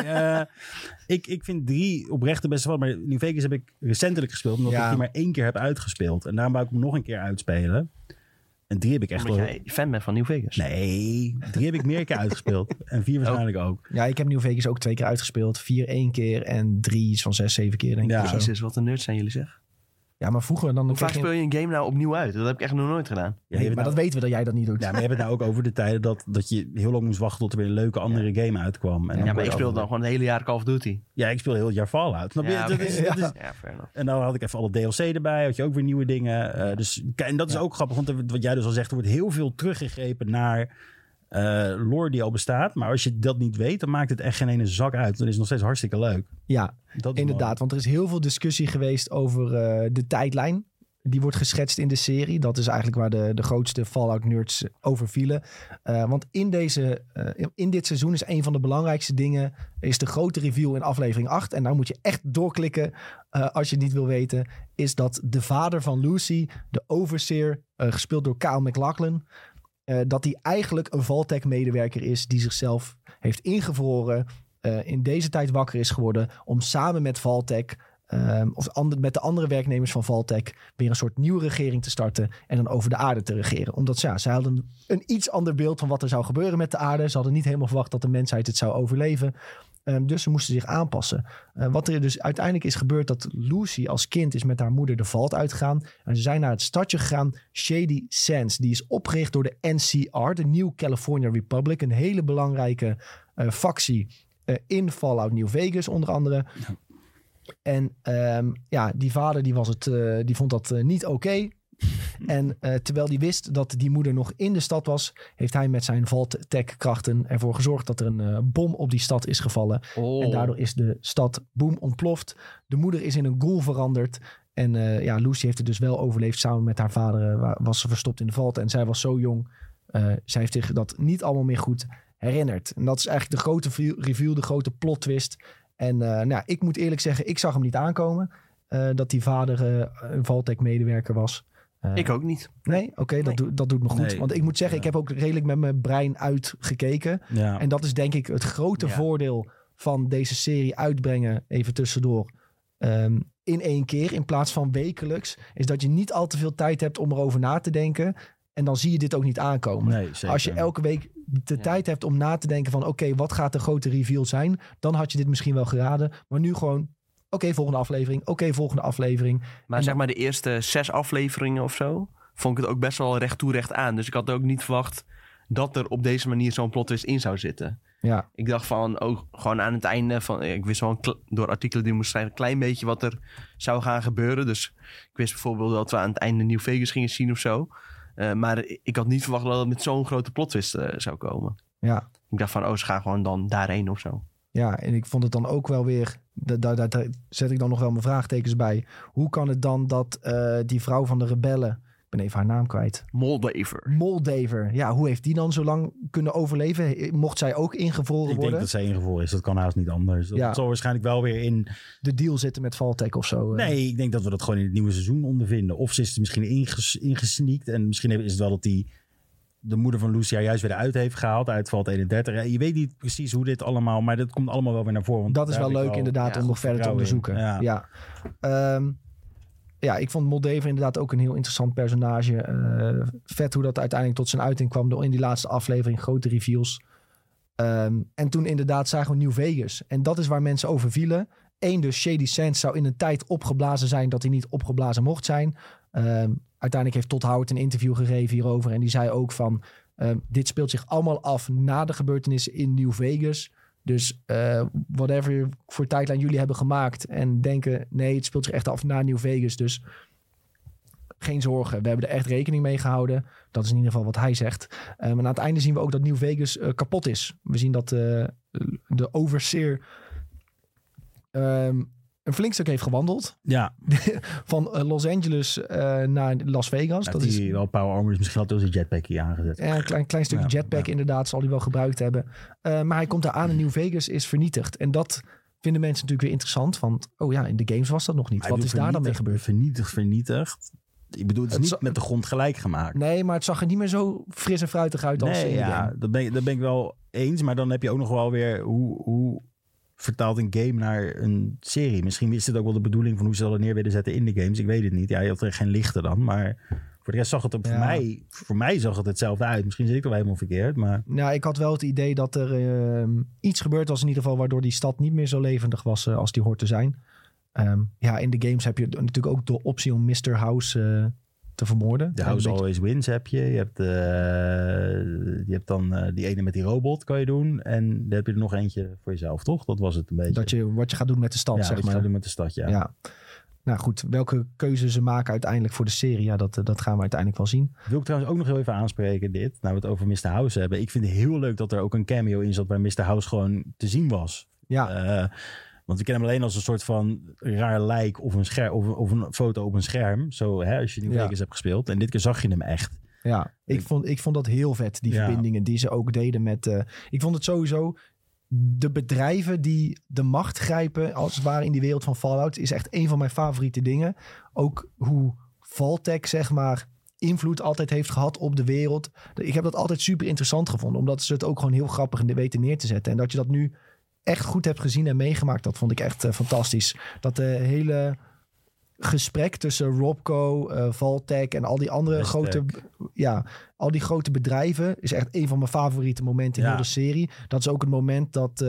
ik vind 3 oprecht de beste van. Maar New Vegas heb ik recentelijk gespeeld, omdat ik die maar 1 keer heb uitgespeeld. En daarom wou ik hem nog een keer uitspelen. En 3 heb ik echt wel... jij fan bent van New Vegas? Nee, 3 heb ik meer keer uitgespeeld. En 4 waarschijnlijk ook. Ja, ik heb New Vegas ook 2 keer uitgespeeld. 4 1 keer en 3 is van 6, 7 keer denk ik. Ja, jezus, wat een nerds zijn jullie, zeg. Ja, maar vroeger dan... Hoe vaak speel je een game nou opnieuw uit? Dat heb ik echt nog nooit gedaan. Ja, maar dat weten we dat jij dat niet doet. Ja, maar je hebt het nou ook over de tijden dat je heel lang moest wachten tot er weer een leuke andere game uitkwam. En maar ik speel dan gewoon het hele jaar Call of Duty. Ja, ik speel heel het jaar Fallout. Snap je? Ja, dat is, fair enough. En dan had ik even alle DLC erbij. Had je ook weer nieuwe dingen. En dat is ook grappig. Want wat jij dus al zegt, er wordt heel veel teruggegrepen naar lore die al bestaat. Maar als je dat niet weet, dan maakt het echt geen ene zak uit. Dan is het nog steeds hartstikke leuk. Ja, inderdaad. Mooi. Want er is heel veel discussie geweest over de tijdlijn. Die wordt geschetst in de serie. Dat is eigenlijk waar de grootste Fallout-nerds over vielen. Want in dit seizoen is een van de belangrijkste dingen, is de grote reveal in aflevering 8. En daar moet je echt doorklikken als je het niet wil weten. Is dat de vader van Lucy, de overseer, gespeeld door Kyle MacLachlan, dat hij eigenlijk een Vault-Tec-medewerker is die zichzelf heeft ingevroren, in deze tijd wakker is geworden om samen met Vault-Tec met de andere werknemers van Vaultek weer een soort nieuwe regering te starten en dan over de aarde te regeren. Omdat zij hadden een iets ander beeld van wat er zou gebeuren met de aarde. Ze hadden niet helemaal verwacht dat de mensheid het zou overleven. Dus ze moesten zich aanpassen. Wat er dus uiteindelijk is gebeurd, dat Lucy als kind is met haar moeder de Vault uitgegaan. En ze zijn naar het stadje gegaan, Shady Sands. Die is opgericht door de NCR, de New California Republic. Een hele belangrijke factie in Fallout New Vegas onder andere. Ja. En die vader die vond dat niet oké. En terwijl hij wist dat die moeder nog in de stad was, heeft hij met zijn Vault-Tech-krachten ervoor gezorgd dat er een bom op die stad is gevallen. En daardoor is de stad boom ontploft. De moeder is in een ghoul veranderd. En Lucy heeft het dus wel overleefd. Samen met haar vader was ze verstopt in de Vault. En zij was zo jong. Zij heeft zich dat niet allemaal meer goed herinnerd. En dat is eigenlijk de grote reveal, de grote plot twist. En ik moet eerlijk zeggen, ik zag hem niet aankomen. Dat die vader een Vault-Tech-medewerker was. Ik ook niet. Nee? Oké, dat doet me goed. Nee. Want ik moet zeggen, ik heb ook redelijk met mijn brein uitgekeken. Ja. En dat is denk ik het grote voordeel van deze serie uitbrengen, even tussendoor, in 1 keer in plaats van wekelijks. Is dat je niet al te veel tijd hebt om erover na te denken. En dan zie je dit ook niet aankomen. Nee, zeker. Als je elke week de tijd hebt om na te denken van oké, wat gaat de grote reveal zijn? Dan had je dit misschien wel geraden. Maar nu gewoon volgende aflevering. Volgende aflevering. Maar zeg maar de eerste 6 afleveringen of zo, vond ik het ook best wel recht toe recht aan. Dus ik had ook niet verwacht dat er op deze manier zo'n plot twist in zou zitten. Ja. Ik dacht van, gewoon aan het einde van, ik wist wel door artikelen die ik moest schrijven, een klein beetje wat er zou gaan gebeuren. Dus ik wist bijvoorbeeld dat we aan het einde New Vegas gingen zien of zo. Maar ik had niet verwacht dat het met zo'n grote plot twist zou komen. Ja. Ik dacht van, ze gaan gewoon dan daarheen of zo. Ja, en ik vond het dan ook wel weer, daar zet ik dan nog wel mijn vraagtekens bij. Hoe kan het dan dat die vrouw van de rebellen, ik ben even haar naam kwijt. Moldaver. Ja, hoe heeft die dan zo lang kunnen overleven? Mocht zij ook ingevroren worden? Ik denk dat zij ingevroren is. Dat kan haast niet anders. Dat zal waarschijnlijk wel weer in de deal zitten met Vault-Tech of zo. Nee, ik denk dat we dat gewoon in het nieuwe seizoen ondervinden. Of ze is er misschien ingesneakt. En misschien is het wel dat de moeder van Lucy juist weer eruit heeft gehaald uit Vault 31. Ja, je weet niet precies hoe dit allemaal, maar dat komt allemaal wel weer naar voren. Want dat is wel leuk inderdaad om nog verder te onderzoeken. Ja, ik vond Moldaver inderdaad ook een heel interessant personage. Vet hoe dat uiteindelijk tot zijn uiting kwam door in die laatste aflevering grote reveals. En toen inderdaad zagen we New Vegas. En dat is waar mensen over vielen. Dus Shady Sands zou in een tijd opgeblazen zijn dat hij niet opgeblazen mocht zijn. Uiteindelijk heeft Todd Howard een interview gegeven hierover. En die zei ook van, dit speelt zich allemaal af na de gebeurtenissen in New Vegas. Dus whatever voor tijdlijn jullie hebben gemaakt en denken, nee, het speelt zich echt af na New Vegas. Dus geen zorgen, we hebben er echt rekening mee gehouden. Dat is in ieder geval wat hij zegt. Maar aan het einde zien we ook dat New Vegas kapot is. We zien dat de overseer een flink stuk heeft gewandeld. Ja. Van Los Angeles naar Las Vegas. Dat is wel Power Armor. Misschien had hij zijn jetpack hier aangezet. Ja, een klein stukje jetpack inderdaad. Zal hij wel gebruikt hebben. Maar hij komt daar aan en New Vegas is vernietigd. En dat vinden mensen natuurlijk weer interessant. Want in de games was dat nog niet. Wat is daar dan mee gebeurd? Vernietigd. Ik bedoel, het is niet met de grond gelijk gemaakt. Nee, maar het zag er niet meer zo fris en fruitig uit als in de game. Dat ben ik wel eens. Maar dan heb je ook nog wel weer hoe vertaalt een game naar een serie. Misschien is het ook wel de bedoeling van hoe ze dat neer willen zetten in de games. Ik weet het niet. Ja, je had er geen lichten dan. Maar voor de rest zag het voor mij zag het hetzelfde uit. Misschien zit ik er wel helemaal verkeerd. Maar nou, ik had wel het idee dat er iets gebeurd was in ieder geval waardoor die stad niet meer zo levendig was als die hoort te zijn. In de games heb je natuurlijk ook de optie om Mr. House te vermoorden. The House Always Wins heb je. Je hebt dan die ene met die robot kan je doen. En dan heb je er nog eentje voor jezelf, toch? Dat was het een beetje. Wat je gaat doen met de stad, zeg maar. Wat je gaat doen met de stad, ja. Nou goed, welke keuze ze maken uiteindelijk voor de serie, dat gaan we uiteindelijk wel zien. Wil ik trouwens ook nog heel even aanspreken dit. Nou, we het over Mr. House hebben. Ik vind het heel leuk dat er ook een cameo in zat waar Mr. House gewoon te zien was. Ja. Want we kennen hem alleen als een soort van raar lijk of een scherm of een foto op een scherm. Zo, als je New Vegas hebt gespeeld. En dit keer zag je hem echt. Ja, ik vond dat heel vet, die verbindingen die ze ook deden met... ik vond het sowieso... De bedrijven die de macht grijpen, als het ware in die wereld van Fallout, is echt een van mijn favoriete dingen. Ook hoe Vault-Tech, zeg maar, invloed altijd heeft gehad op de wereld. Ik heb dat altijd super interessant gevonden, omdat ze het ook gewoon heel grappig weten neer te zetten. En dat je dat nu echt goed heb gezien en meegemaakt. Dat vond ik echt fantastisch. Dat hele gesprek tussen Robco, Valtech en al die andere al die grote bedrijven is echt een van mijn favoriete momenten in heel de serie. Dat is ook het moment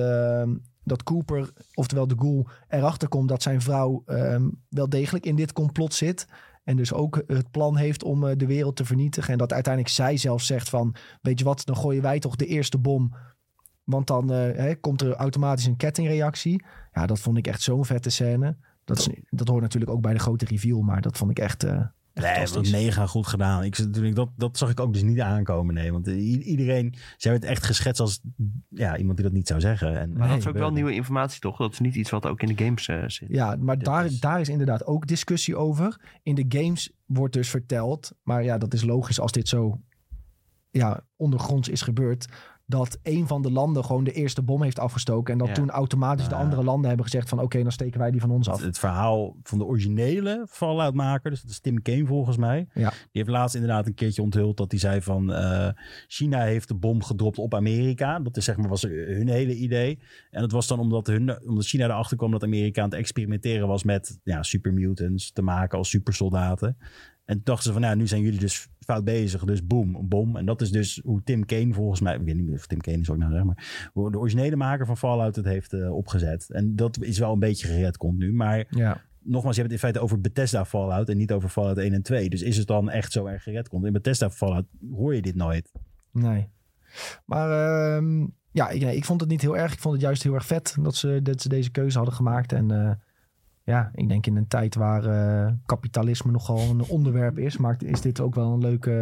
dat Cooper, oftewel de Ghoul, erachter komt dat zijn vrouw wel degelijk in dit complot zit. En dus ook het plan heeft om de wereld te vernietigen. En dat uiteindelijk zij zelf zegt van, weet je wat, dan gooien wij toch de eerste bom. Want dan komt er automatisch een kettingreactie. Ja, dat vond ik echt zo'n vette scène. Dat hoort natuurlijk ook bij de grote reveal, maar dat vond ik echt dat was mega goed gedaan. Dat zag ik ook dus niet aankomen. Nee, want iedereen, zij werd echt geschetst als iemand die dat niet zou zeggen. En, maar dat is ook wel nieuwe informatie, toch? Dat is niet iets wat ook in de games zit. Ja, maar daar is inderdaad ook discussie over. In de games wordt dus verteld, maar ja, dat is logisch als dit zo ondergronds is gebeurd, dat een van de landen gewoon de eerste bom heeft afgestoken. En dat toen automatisch de andere landen hebben gezegd van oké, dan steken wij die van ons af. Het verhaal van de originele Fallout-maker, dus dat is Tim Kane volgens mij. Ja. Die heeft laatst inderdaad een keertje onthuld dat hij zei van China heeft de bom gedropt op Amerika. Dat is zeg maar was hun hele idee. En dat was dan omdat China erachter kwam dat Amerika aan het experimenteren was met supermutants te maken als supersoldaten. En toen dachten ze van, nu zijn jullie dus fout bezig. Dus boom, een bom. En dat is dus hoe Tim Kane volgens mij, ik weet niet of Tim Kane is ook nou zeg maar, hoe de originele maker van Fallout het heeft opgezet. En dat is wel een beetje geredcond nu. Maar nogmaals, je hebt het in feite over Bethesda Fallout en niet over Fallout 1 en 2. Dus is het dan echt zo erg geredcond? In Bethesda Fallout hoor je dit nooit. Nee. Maar ik vond het niet heel erg. Ik vond het juist heel erg vet dat ze deze keuze hadden gemaakt. En ik denk in een tijd waar kapitalisme nogal een onderwerp is, is dit ook wel een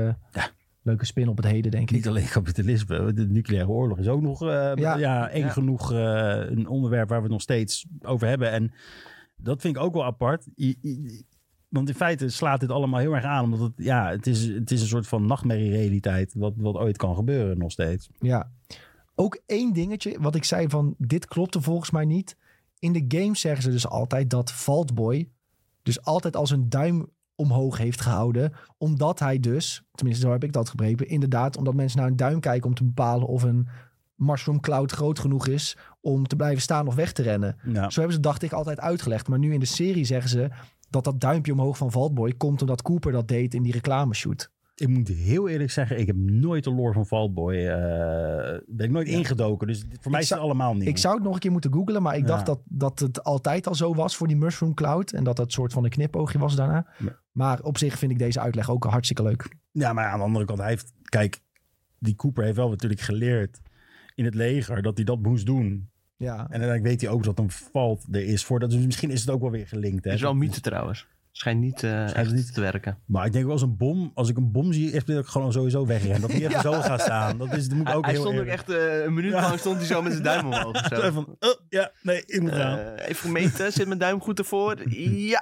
leuke spin op het heden, denk ik. Niet alleen kapitalisme, de nucleaire oorlog is ook nog eng genoeg een onderwerp waar we het nog steeds over hebben. En dat vind ik ook wel apart. Want in feite slaat dit allemaal heel erg aan, omdat het is een soort van nachtmerrierealiteit wat ooit kan gebeuren nog steeds. Ja, ook één dingetje wat ik zei van dit klopte volgens mij niet. In de game zeggen ze dus altijd dat Vault Boy dus altijd als een duim omhoog heeft gehouden. Omdat hij dus, tenminste zo heb ik dat begrepen, inderdaad omdat mensen naar een duim kijken om te bepalen of een mushroom cloud groot genoeg is om te blijven staan of weg te rennen. Ja. Zo hebben ze, dacht ik, altijd uitgelegd. Maar nu in de serie zeggen ze dat duimpje omhoog van Vault Boy komt omdat Cooper dat deed in die reclameshoot. Ik moet heel eerlijk zeggen, ik heb nooit de lore van Vault Boy ben ik nooit ingedoken. Dus voor mij is het allemaal nieuw. Ik zou het nog een keer moeten googlen, maar ik dacht dat het altijd al zo was voor die Mushroom Cloud. En dat soort van een knipoogje was daarna. Ja. Maar op zich vind ik deze uitleg ook hartstikke leuk. Ja, maar aan de andere kant, die Cooper heeft wel natuurlijk geleerd in het leger dat hij dat moest doen. Ja. En uiteindelijk weet hij ook dat een Vault er is voor. Dus misschien is het ook wel weer gelinkt. Hè? Het is wel een mythe trouwens. Schijnt niet te werken. Maar ik denk wel als ik een bom zie, is ik gewoon sowieso wegrennen. Dat hij even zo gaat staan. Dat moet ook hij heel stond ook echt een minuut lang stond hij zo met zijn duim omhoog. Zo. Van, ik moet gaan. Even gemeten, zit mijn duim goed ervoor? Ja.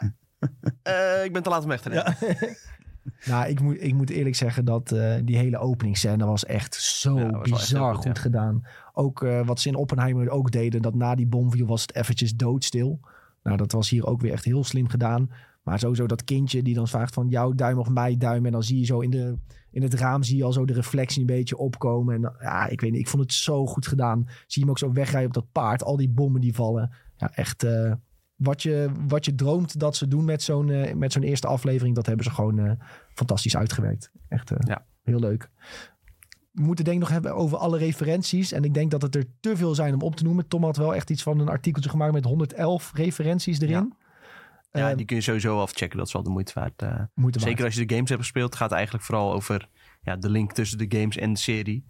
Ik ben te laat om weg te rennen. Ja. Nou, ik moet eerlijk zeggen dat die hele openingsscène was echt zo bizar goed gedaan. Ook wat ze in Oppenheimer ook deden, dat na die bom viel was het eventjes doodstil. Nou, dat was hier ook weer echt heel slim gedaan. Maar sowieso dat kindje die dan vraagt van jouw duim of mijn duim. En dan zie je zo in het raam zie je al zo de reflectie een beetje opkomen. En ik weet niet, ik vond het zo goed gedaan. Zie je hem ook zo wegrijden op dat paard. Al die bommen die vallen. Ja, echt wat je droomt dat ze doen met zo'n eerste aflevering. Dat hebben ze gewoon fantastisch uitgewerkt. Echt heel leuk. We moeten denk ik nog hebben over alle referenties. En ik denk dat het er te veel zijn om op te noemen. Tom had wel echt iets van een artikeltje gemaakt met 111 referenties erin. Ja, die kun je sowieso afchecken. Dat is wel de moeite waard. Zeker als je de games hebt gespeeld. Gaat het eigenlijk vooral over de link tussen de games en de serie.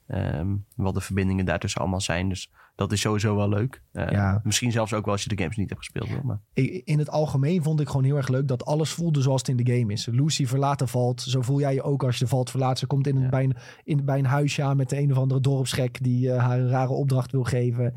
Wat de verbindingen daartussen allemaal zijn. Dus dat is sowieso wel leuk. Misschien zelfs ook wel als je de games niet hebt gespeeld. Maar. In het algemeen vond ik gewoon heel erg leuk dat alles voelde zoals het in de game is. Lucy verlaat de Vault. Zo voel jij je ook als je de Vault verlaat. Ze komt bij een huisje aan met de een of andere dorpsgek die haar een rare opdracht wil geven.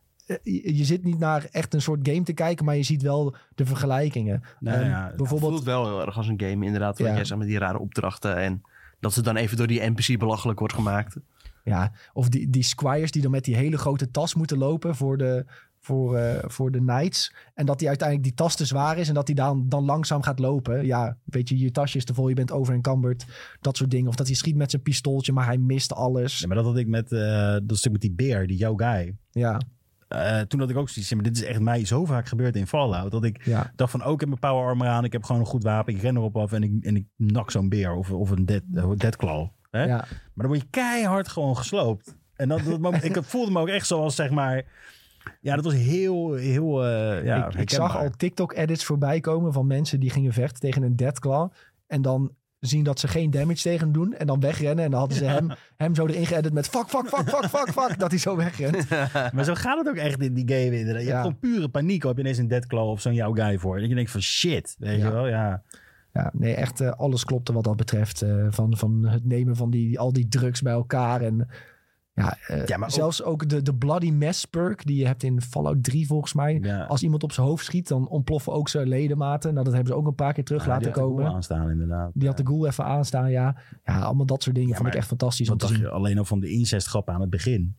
Je zit niet naar echt een soort game te kijken, maar je ziet wel de vergelijkingen. Bijvoorbeeld, het voelt wel heel erg als een game inderdaad. Wat jij zegt met die rare opdrachten en dat ze dan even door die NPC belachelijk wordt gemaakt. Ja, of die squires die dan met die hele grote tas moeten lopen voor de knights. En dat die uiteindelijk die tas te zwaar is en dat die dan langzaam gaat lopen. Ja, weet je tasje is te vol, je bent overencumbered. Dat soort dingen. Of dat hij schiet met zijn pistooltje, maar hij mist alles. Ja, maar dat had ik met dat stuk met die beer, die jouw guy. Ja. toen had ik ook zoiets, maar dit is echt mij zo vaak gebeurd in Fallout. Dat ik dacht van, ik heb mijn power armor aan. Ik heb gewoon een goed wapen. Ik ren erop af en ik nak zo'n beer of een deadclaw. Hè? Ja. Maar dan word je keihard gewoon gesloopt. En ik voelde me ook echt zoals, zeg maar... Ja, dat was heel ik zag al TikTok-edits voorbij komen van mensen die gingen vechten tegen een deadclaw. En dan zien dat ze geen damage tegen doen. En dan wegrennen. En dan hadden ze hem zo erin geëdit met fuck. Dat hij zo wegrent. Maar zo gaat het ook echt in die game inderdaad. Je hebt gewoon pure paniek. Heb je ineens een deadclaw of zo'n jouw guy voor. En je denkt van shit. Weet je wel, Ja, nee, echt alles klopte wat dat betreft. Van het nemen van al die drugs bij elkaar. En maar zelfs ook de Bloody Mess perk die je hebt in Fallout 3 volgens mij. Ja. Als iemand op zijn hoofd schiet, dan ontploffen ook zijn ledematen. Nou, dat hebben ze ook een paar keer terug laten komen. Die had de ghoul aanstaan inderdaad. Die had de ghoul even aanstaan, ja. Ja, allemaal dat soort dingen vond ik echt fantastisch om te zien. Alleen al van de incestgrap aan het begin.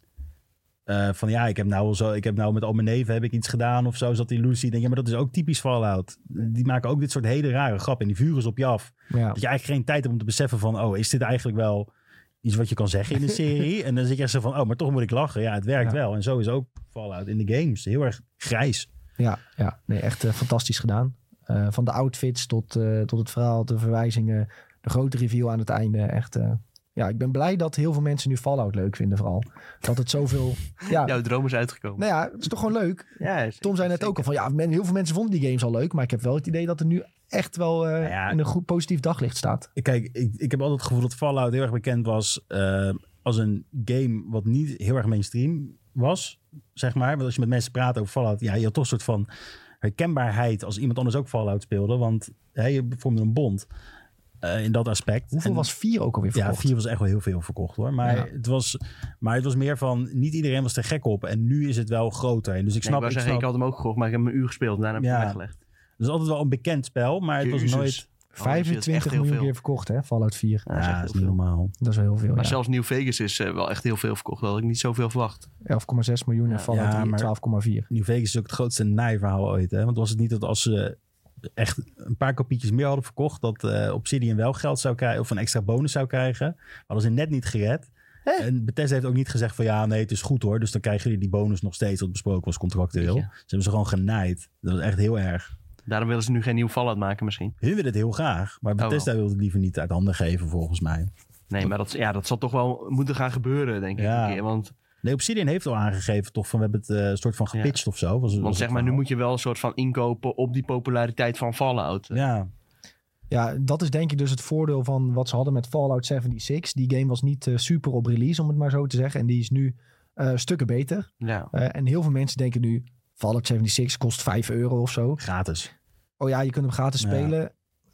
Ik heb nou met al mijn neven heb ik iets gedaan of zo. Zat die Lucy. Denk je, maar dat is ook typisch Fallout. Die maken ook dit soort hele rare grappen. En die vuren ze op je af. Ja. Dat je eigenlijk geen tijd hebt om te beseffen van... is dit eigenlijk wel iets wat je kan zeggen in een serie? En dan zit je echt zo van... maar toch moet ik lachen. Ja, het werkt wel. En zo is ook Fallout in de games. Heel erg grijs. Ja. Nee, echt fantastisch gedaan. Van de outfits tot het verhaal, de verwijzingen... de grote reveal aan het einde. Echt... ik ben blij dat heel veel mensen nu Fallout leuk vinden vooral. Dat het zoveel... Jouw droom is uitgekomen. Nou ja, het is toch gewoon leuk. Ja, zeker, Tom zei net ook al van... heel veel mensen vonden die games al leuk. Maar ik heb wel het idee dat er nu echt wel in een goed positief daglicht staat. Kijk, ik heb altijd het gevoel dat Fallout heel erg bekend was... als een game wat niet heel erg mainstream was. Zeg maar. Want als je met mensen praat over Fallout... je had toch een soort van herkenbaarheid... als iemand anders ook Fallout speelde. Want je vormde een bond... in dat aspect. Hoeveel was 4 ook alweer verkocht? Ja, 4 was echt wel heel veel verkocht hoor. Maar, het was meer van... niet iedereen was er gek op. En nu is het wel groter. En dus ik snap... Ik had hem ook gekocht, maar ik heb hem een uur gespeeld. En daarna heb ik hem weggelegd. Het is altijd wel een bekend spel. Maar het was nooit... 25 miljoen keer verkocht, hè? Fallout 4. Ja, dat is niet normaal. Dat is wel heel veel, Maar zelfs New Vegas is wel echt heel veel verkocht. Dat had ik niet zoveel verwacht. 11,6 miljoen en Fallout 12,4. New Vegas is ook het grootste naaiverhaal ooit, hè? Want was het niet dat als ze echt een paar kopietjes meer hadden verkocht... dat Obsidian wel geld zou krijgen... of een extra bonus zou krijgen. Hadden ze net niet gered. En Bethesda heeft ook niet gezegd van... nee, het is goed hoor. Dus dan krijgen jullie die bonus nog steeds... wat besproken was contractueel. Ze hebben ze gewoon genaaid. Dat was echt heel erg. Daarom willen ze nu geen nieuw Fallout maken misschien. Hun willen het heel graag. Maar Bethesda wil het liever niet uit handen geven volgens mij. Nee, maar dat zal toch wel moeten gaan gebeuren, denk ik. Een keer, want... Nee, Obsidian heeft al aangegeven toch van... we hebben het soort van gepitcht of zo. Want zeg maar, nu moet je wel een soort van inkopen... op die populariteit van Fallout. Ja, dat is denk ik dus het voordeel van wat ze hadden met Fallout 76. Die game was niet super op release, om het maar zo te zeggen. En die is nu stukken beter. Ja. En heel veel mensen denken nu... Fallout 76 kost €5 of zo. Gratis. Oh ja, je kunt hem gratis spelen.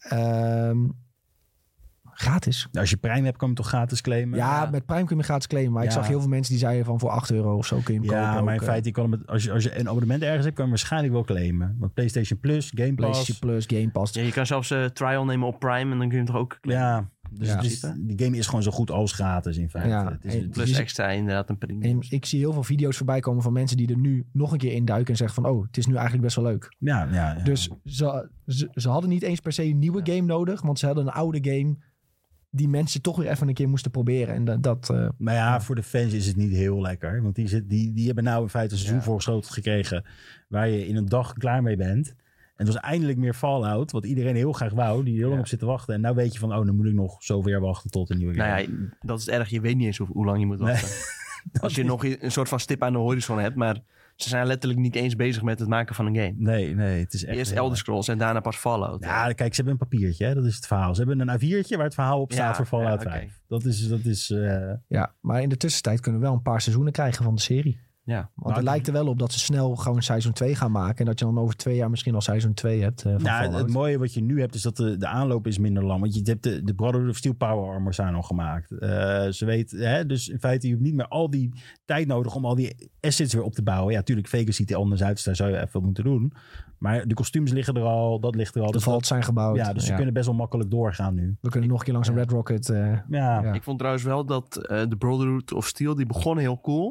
Gratis. Als je Prime hebt, kan je hem toch gratis claimen? Ja, met Prime kun je hem gratis claimen. Maar ik zag heel veel mensen die zeiden van voor €8 of zo kun je hem kopen. Ja, maar in feite, je kan hem, als je een abonnement ergens hebt, kan je hem waarschijnlijk wel claimen. Want PlayStation Plus, Game Pass. PlayStation Plus, Game Pass. Ja, je kan zelfs trial nemen op Prime en dan kun je hem toch ook claimen. Ja, dus die game is gewoon zo goed als gratis in feite. Ja, plus extra inderdaad een premium. En ik zie heel veel video's voorbij komen van mensen die er nu nog een keer induiken en zeggen van het is nu eigenlijk best wel leuk. Ja. Dus ze hadden niet eens per se een nieuwe game nodig, want ze hadden een oude game die mensen toch weer even een keer moesten proberen. En maar voor de fans is het niet heel lekker. Want die hebben nou in feite een seizoen voorgeschoteld gekregen waar je in een dag klaar mee bent. En het was eindelijk meer Fallout, wat iedereen heel graag wou, die heel lang op zit te wachten. En nou weet je van, dan moet ik nog zoveel wachten tot een nieuwe game. Nou ja, dat is erg. Je weet niet eens hoe lang je moet wachten. Nee. Als je nog een soort van stip aan de horizon hebt, maar ze zijn letterlijk niet eens bezig met het maken van een game. Nee, het is echt... Eerst Elder Scrolls en daarna pas Fallout. Ja, kijk, ze hebben een papiertje, hè? Dat is het verhaal. Ze hebben een A4'tje waar het verhaal op staat voor Fallout 5. Dat is... Ja, maar in de tussentijd kunnen we wel een paar seizoenen krijgen van de serie. Ja. Want het lijkt er wel op dat ze snel gewoon seizoen 2 gaan maken. En dat je dan over 2 jaar misschien al seizoen 2 hebt. Het mooie wat je nu hebt is dat de aanloop is minder lang. Want je hebt de Brotherhood of Steel Power Armor zijn al gemaakt. Ze weet, dus in feite je hebt niet meer al die tijd nodig om al die assets weer op te bouwen. Ja, natuurlijk, Vegas ziet er anders uit. Dus daar zou je even wat moeten doen. Maar de kostuums liggen er al, dat ligt er al. De vaults zijn gebouwd. Ja, dus ze kunnen best wel makkelijk doorgaan nu. We kunnen nog een keer langs een Red Rocket. Ik vond trouwens wel dat de Brotherhood of Steel, die begon heel cool.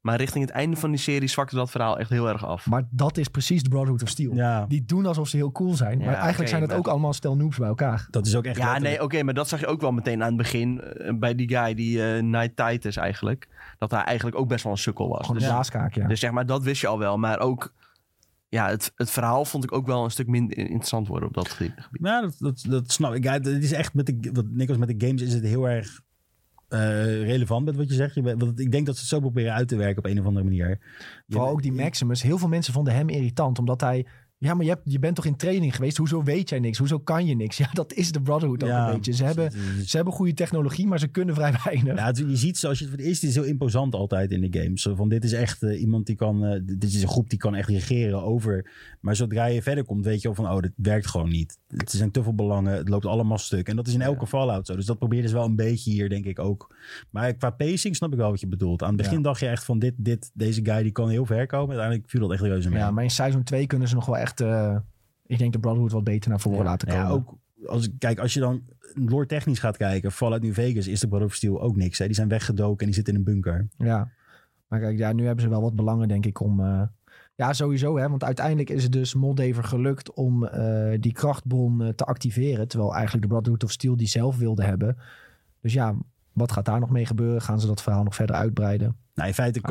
Maar richting het einde van die serie zwakte dat verhaal echt heel erg af. Maar dat is precies de Brotherhood of Steel. Ja. Die doen alsof ze heel cool zijn. Ja, Maar eigenlijk zijn het ook allemaal een stel noobs bij elkaar. Dat is ook echt Ja, letterlijk- nee, maar dat zag je ook wel meteen aan het begin. Bij die guy, die Night Titus eigenlijk. Dat hij eigenlijk ook best wel een sukkel was. Gewoon Dus, een blaaskaak, ja. dus zeg maar, dat wist je al wel. Maar ook, ja, het verhaal vond ik ook wel een stuk minder interessant worden op dat gebied. Nou, dat snap ik. Ja, het is echt wat Nicolas met de games is het heel erg relevant met wat je zegt. Want ik denk dat ze het zo proberen uit te werken op een of andere manier. Vooral ook die Maximus. Heel veel mensen vonden hem irritant. Omdat hij... Ja, maar je bent toch in training geweest? Hoezo weet jij niks? Hoezo kan je niks? Ja, dat is de Brotherhood ook een beetje. Ze hebben goede technologie, maar ze kunnen vrij weinig. Ja, je ziet zoals je het voor het eerst is heel imposant altijd in de games. Zo van dit is echt iemand die kan... dit is een groep die kan echt regeren over... Maar zodra je verder komt, weet je al van... dit werkt gewoon niet. Het zijn te veel belangen. Het loopt allemaal stuk. En dat is in elke Fallout zo. Dus dat probeerde ze wel een beetje hier, denk ik ook. Maar qua pacing snap ik wel wat je bedoelt. Aan het begin dacht je echt van... deze guy die kan heel ver komen. Uiteindelijk viel dat echt reuze mee. Ja, maar in seizoen 2 kunnen ze nog wel echt... ik denk de Brotherhood wat beter naar voren laten komen. Ja, ook als je dan lore technisch gaat kijken... Fallout New Vegas is de Brotherhood of Steel ook niks. Hè? Die zijn weggedoken en die zitten in een bunker. Ja, maar kijk, ja, nu hebben ze wel wat belangen, denk ik, om... Ja, sowieso, hè. Want uiteindelijk is het dus Moldaver gelukt om die krachtbron te activeren. Terwijl eigenlijk de Brotherhood of Steel die zelf wilde hebben. Dus ja, wat gaat daar nog mee gebeuren? Gaan ze dat verhaal nog verder uitbreiden? Nou, in feite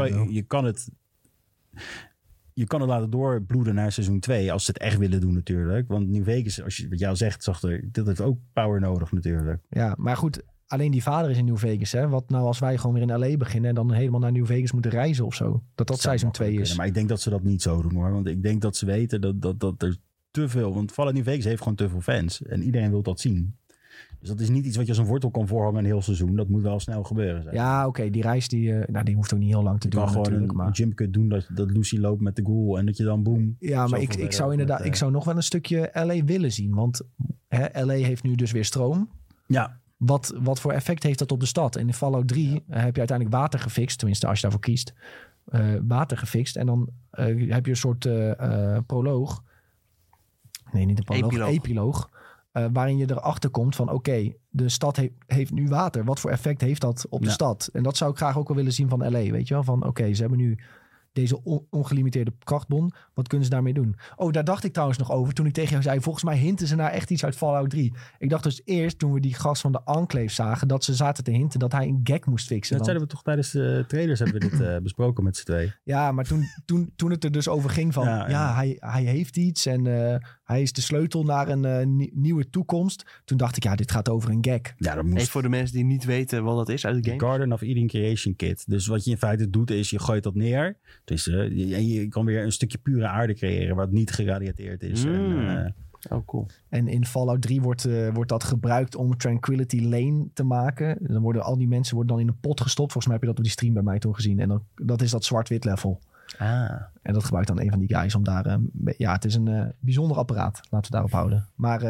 je kan het laten doorbloeden naar seizoen 2. Als ze het echt willen doen natuurlijk. Want New Vegas, als je wat jou zegt, dat heeft ook power nodig natuurlijk. Ja, maar goed... Alleen die vader is in New Vegas, hè? Wat nou als wij gewoon weer in LA beginnen... en dan helemaal naar New Vegas moeten reizen of zo? Dat seizoen 2 is. Maar ik denk dat ze dat niet zo doen, hoor. Want ik denk dat ze weten dat er te veel... Want Fallout New Vegas heeft gewoon te veel fans. En iedereen wil dat zien. Dus dat is niet iets wat je als een wortel kan voorhangen een heel seizoen. Dat moet wel snel gebeuren. Zeg. Ja, oké. Die reis die hoeft ook niet heel lang te je duren kan gewoon een jumpcut doen dat Lucy loopt met de ghoul... en dat je dan boom... Ja, maar ik zou inderdaad... Ik zou nog wel een stukje LA willen zien. Want LA heeft nu dus weer stroom. Ja. Wat voor effect heeft dat op de stad? En in Fallout 3 heb je uiteindelijk water gefixt. Tenminste, als je daarvoor kiest. Water gefixt. En dan heb je een soort proloog. Nee, niet een proloog. Epiloog. Waarin je erachter komt van... Oké, de stad heeft nu water. Wat voor effect heeft dat op de stad? En dat zou ik graag ook wel willen zien van LA. Weet je wel? Van oké, ze hebben nu... deze ongelimiteerde krachtbron. Wat kunnen ze daarmee doen? Oh, daar dacht ik trouwens nog over. Toen ik tegen jou zei, volgens mij hinten ze naar echt iets uit Fallout 3. Ik dacht dus eerst, toen we die gast van de Enclave zagen... dat ze zaten te hinten dat hij een gag moest fixen. Dat zeiden we toch tijdens de trailers hebben we dit besproken met z'n twee. Ja, maar toen het er dus over ging van... Hij heeft iets en hij is de sleutel naar een nieuwe toekomst. Toen dacht ik, dit gaat over een gag. Ja, dat moest... Even voor de mensen die niet weten wat dat is uit de game. Garden of Eden Creation Kit. Dus wat je in feite doet is, je gooit dat neer... Dus, en je kan weer een stukje pure aarde creëren... wat niet geradiateerd is. Oh, cool. En in Fallout 3 wordt dat gebruikt om Tranquility Lane te maken. Dan worden al die mensen in een pot gestopt. Volgens mij heb je dat op die stream bij mij toen gezien. En dat is dat zwart-wit level. En dat gebruikt dan een van die guys om daar... het is een bijzonder apparaat. Laten we het daarop houden. Maar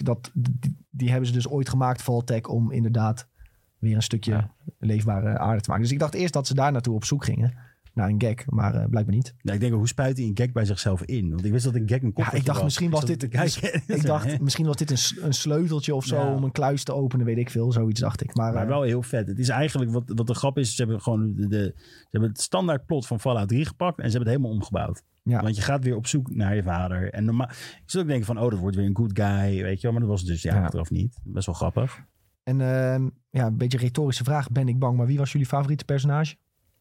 die hebben ze dus ooit gemaakt, Vault-Tec... om inderdaad weer een stukje leefbare aarde te maken. Dus ik dacht eerst dat ze daar naartoe op zoek gingen... naar een gag, maar blijkbaar niet. Ja, ik denk, hoe spuit hij een gag bij zichzelf in? Want ik wist dat een gag een kop was. Ik dacht, misschien was dit... misschien was dit een sleuteltje of zo... om een kluis te openen, weet ik veel. Zoiets dacht ik. Maar wel heel vet. Het is eigenlijk, wat de grap is... Ze hebben gewoon ze hebben het standaard plot van Fallout 3 gepakt... en ze hebben het helemaal omgebouwd. Ja. Want je gaat weer op zoek naar je vader. En normaal, ik zou ook denken van... dat wordt weer een good guy, weet je wel. Maar dat was het dus achteraf niet. Best wel grappig. En een beetje retorische vraag. Ben ik bang, maar wie was jullie favoriete personage?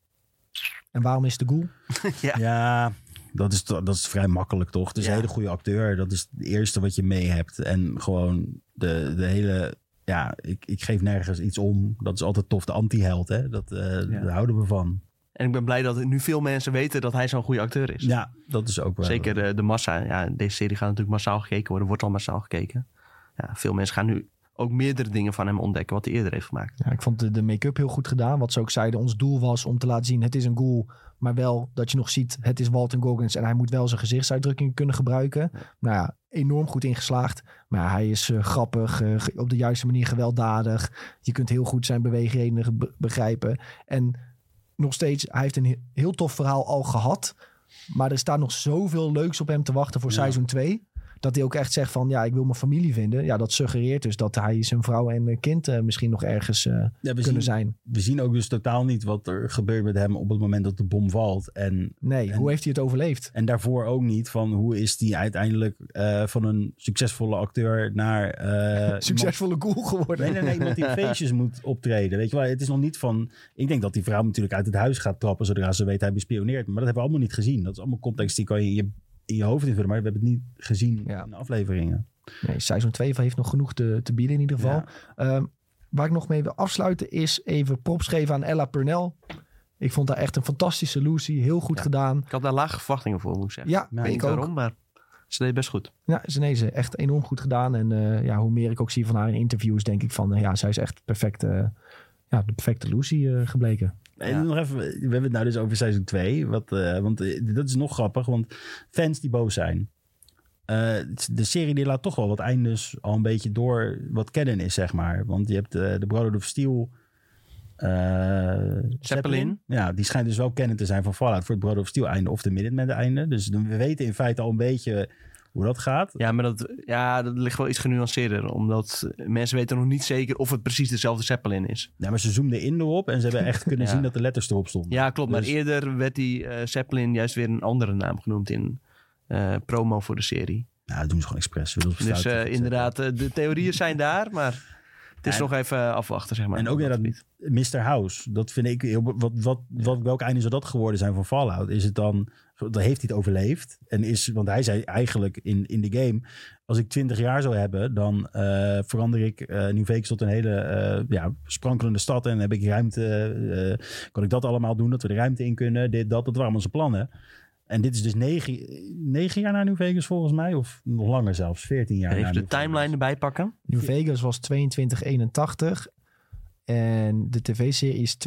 En waarom is de ghoul? Ja, dat is vrij makkelijk, toch? Het is een hele goede acteur. Dat is het eerste wat je mee hebt. En gewoon de hele... Ja, ik geef nergens iets om. Dat is altijd tof. De anti-held, hè? Daar houden we van. En ik ben blij dat nu veel mensen weten dat hij zo'n goede acteur is. Ja, dat is ook wel. Zeker de massa. Ja, deze serie gaat natuurlijk massaal gekeken worden. Wordt al massaal gekeken. Ja, veel mensen gaan nu ook meerdere dingen van hem ontdekken wat hij eerder heeft gemaakt. Ja, ik vond de make-up heel goed gedaan. Wat ze ook zeiden, ons doel was om te laten zien... het is een ghoul, maar wel dat je nog ziet... het is Walton Goggins en hij moet wel zijn gezichtsuitdrukking kunnen gebruiken. Ja. Nou ja, enorm goed ingeslaagd. Maar ja, hij is grappig, op de juiste manier gewelddadig. Je kunt heel goed zijn beweegredenen begrijpen. En nog steeds, hij heeft een heel tof verhaal al gehad... maar er staat nog zoveel leuks op hem te wachten voor seizoen 2... dat hij ook echt zegt van... ja, ik wil mijn familie vinden. Ja, dat suggereert dus dat hij zijn vrouw en kind misschien nog ergens kunnen zijn. We zien ook dus totaal niet wat er gebeurt met hem op het moment dat de bom valt. Nee, hoe heeft hij het overleefd? En daarvoor ook niet van hoe is hij uiteindelijk van een succesvolle acteur naar... Succesvolle ghoul geworden. Nee, iemand die feestjes moet optreden. Weet je wel, het is nog niet van... Ik denk dat die vrouw natuurlijk uit het huis gaat trappen zodra ze weet hij bespioneert. Maar dat hebben we allemaal niet gezien. Dat is allemaal context die kan je in je hoofd invullen. Maar we hebben het niet gezien in de afleveringen. Nee, seizoen 2 heeft nog genoeg te bieden in ieder geval. Ja. Waar ik nog mee wil afsluiten is even props geven aan Ella Purnell. Ik vond haar echt een fantastische Lucy. Heel goed gedaan. Ik had daar lage verwachtingen voor, moet ik zeggen. Ja, weet ik ook. Waarom, maar ze deed best goed. Ja, ze echt enorm goed gedaan. En hoe meer ik ook zie van haar in interviews, denk ik van... zij is echt de perfecte Lucy gebleken. En nog even, we hebben het nou dus over seizoen 2. Want dat is nog grappig, want fans die boos zijn. De serie die laat toch wel wat eindes al een beetje door wat canon is, zeg maar. Want je hebt de Brotherhood of Steel... Zeppelin. Ja, die schijnt dus wel canon te zijn van Fallout voor het Brotherhood of Steel einde of de Minutemen einde. Dus we weten in feite al een beetje hoe dat gaat. Ja, maar dat ligt wel iets genuanceerder. Omdat mensen weten nog niet zeker of het precies dezelfde Zeppelin is. Ja, maar ze zoomden in erop en ze hebben echt kunnen zien dat de letters erop stonden. Ja, klopt. Dus... Maar eerder werd die Zeppelin juist weer een andere naam genoemd in promo voor de serie. Nou, dat doen ze gewoon expres. Dus inderdaad, de theorieën zijn daar, maar... Het is nog even afwachten, zeg maar. En ook inderdaad, Mr. House. Dat vind ik heel... Welk einde zou dat geworden zijn van Fallout? Is het dan... Dan heeft hij het overleefd. Want hij zei eigenlijk in de game... Als ik 20 jaar zou hebben... Dan verander ik New Vegas tot een hele sprankelende stad. En heb ik ruimte... kan ik dat allemaal doen? Dat we de ruimte in kunnen. Dat waren allemaal zijn plannen. En dit is dus 9 jaar na New Vegas volgens mij. Of nog langer zelfs. 14 jaar. Even de timeline erbij pakken. New Vegas was 2281. En de tv-serie is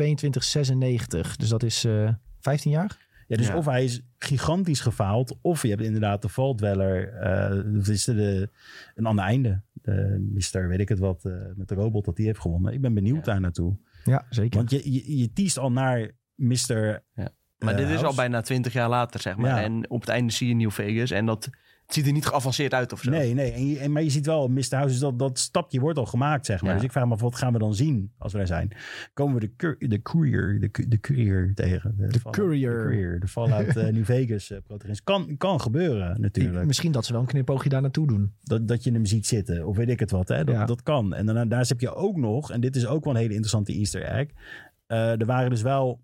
2296. Dus dat is 15 jaar. Ja, dus of hij is gigantisch gefaald. Of je hebt inderdaad de Vault Dweller. Dat is een ander einde. Mister, weet ik het wat. Met de robot dat die heeft gewonnen. Ik ben benieuwd daar naartoe. Ja, zeker. Want je teest al naar Mister... Ja. Maar dit is al bijna 20 jaar later, zeg maar. Ja. En op het einde zie je New Vegas. En het ziet er niet geavanceerd uit of zo. Nee. Maar je ziet wel, Mr. House, dus dat stapje wordt al gemaakt, zeg maar. Ja. Dus ik vraag me af, wat gaan we dan zien als we daar zijn? Komen we de Courier tegen? De Courier. De Fallout New Vegas protagonist. Kan gebeuren, natuurlijk. Misschien dat ze wel een knipoogje daar naartoe doen. Dat je hem ziet zitten, of weet ik het wat. Hè? Dat kan. En daar heb je ook nog, en dit is ook wel een hele interessante Easter egg. Er waren dus wel...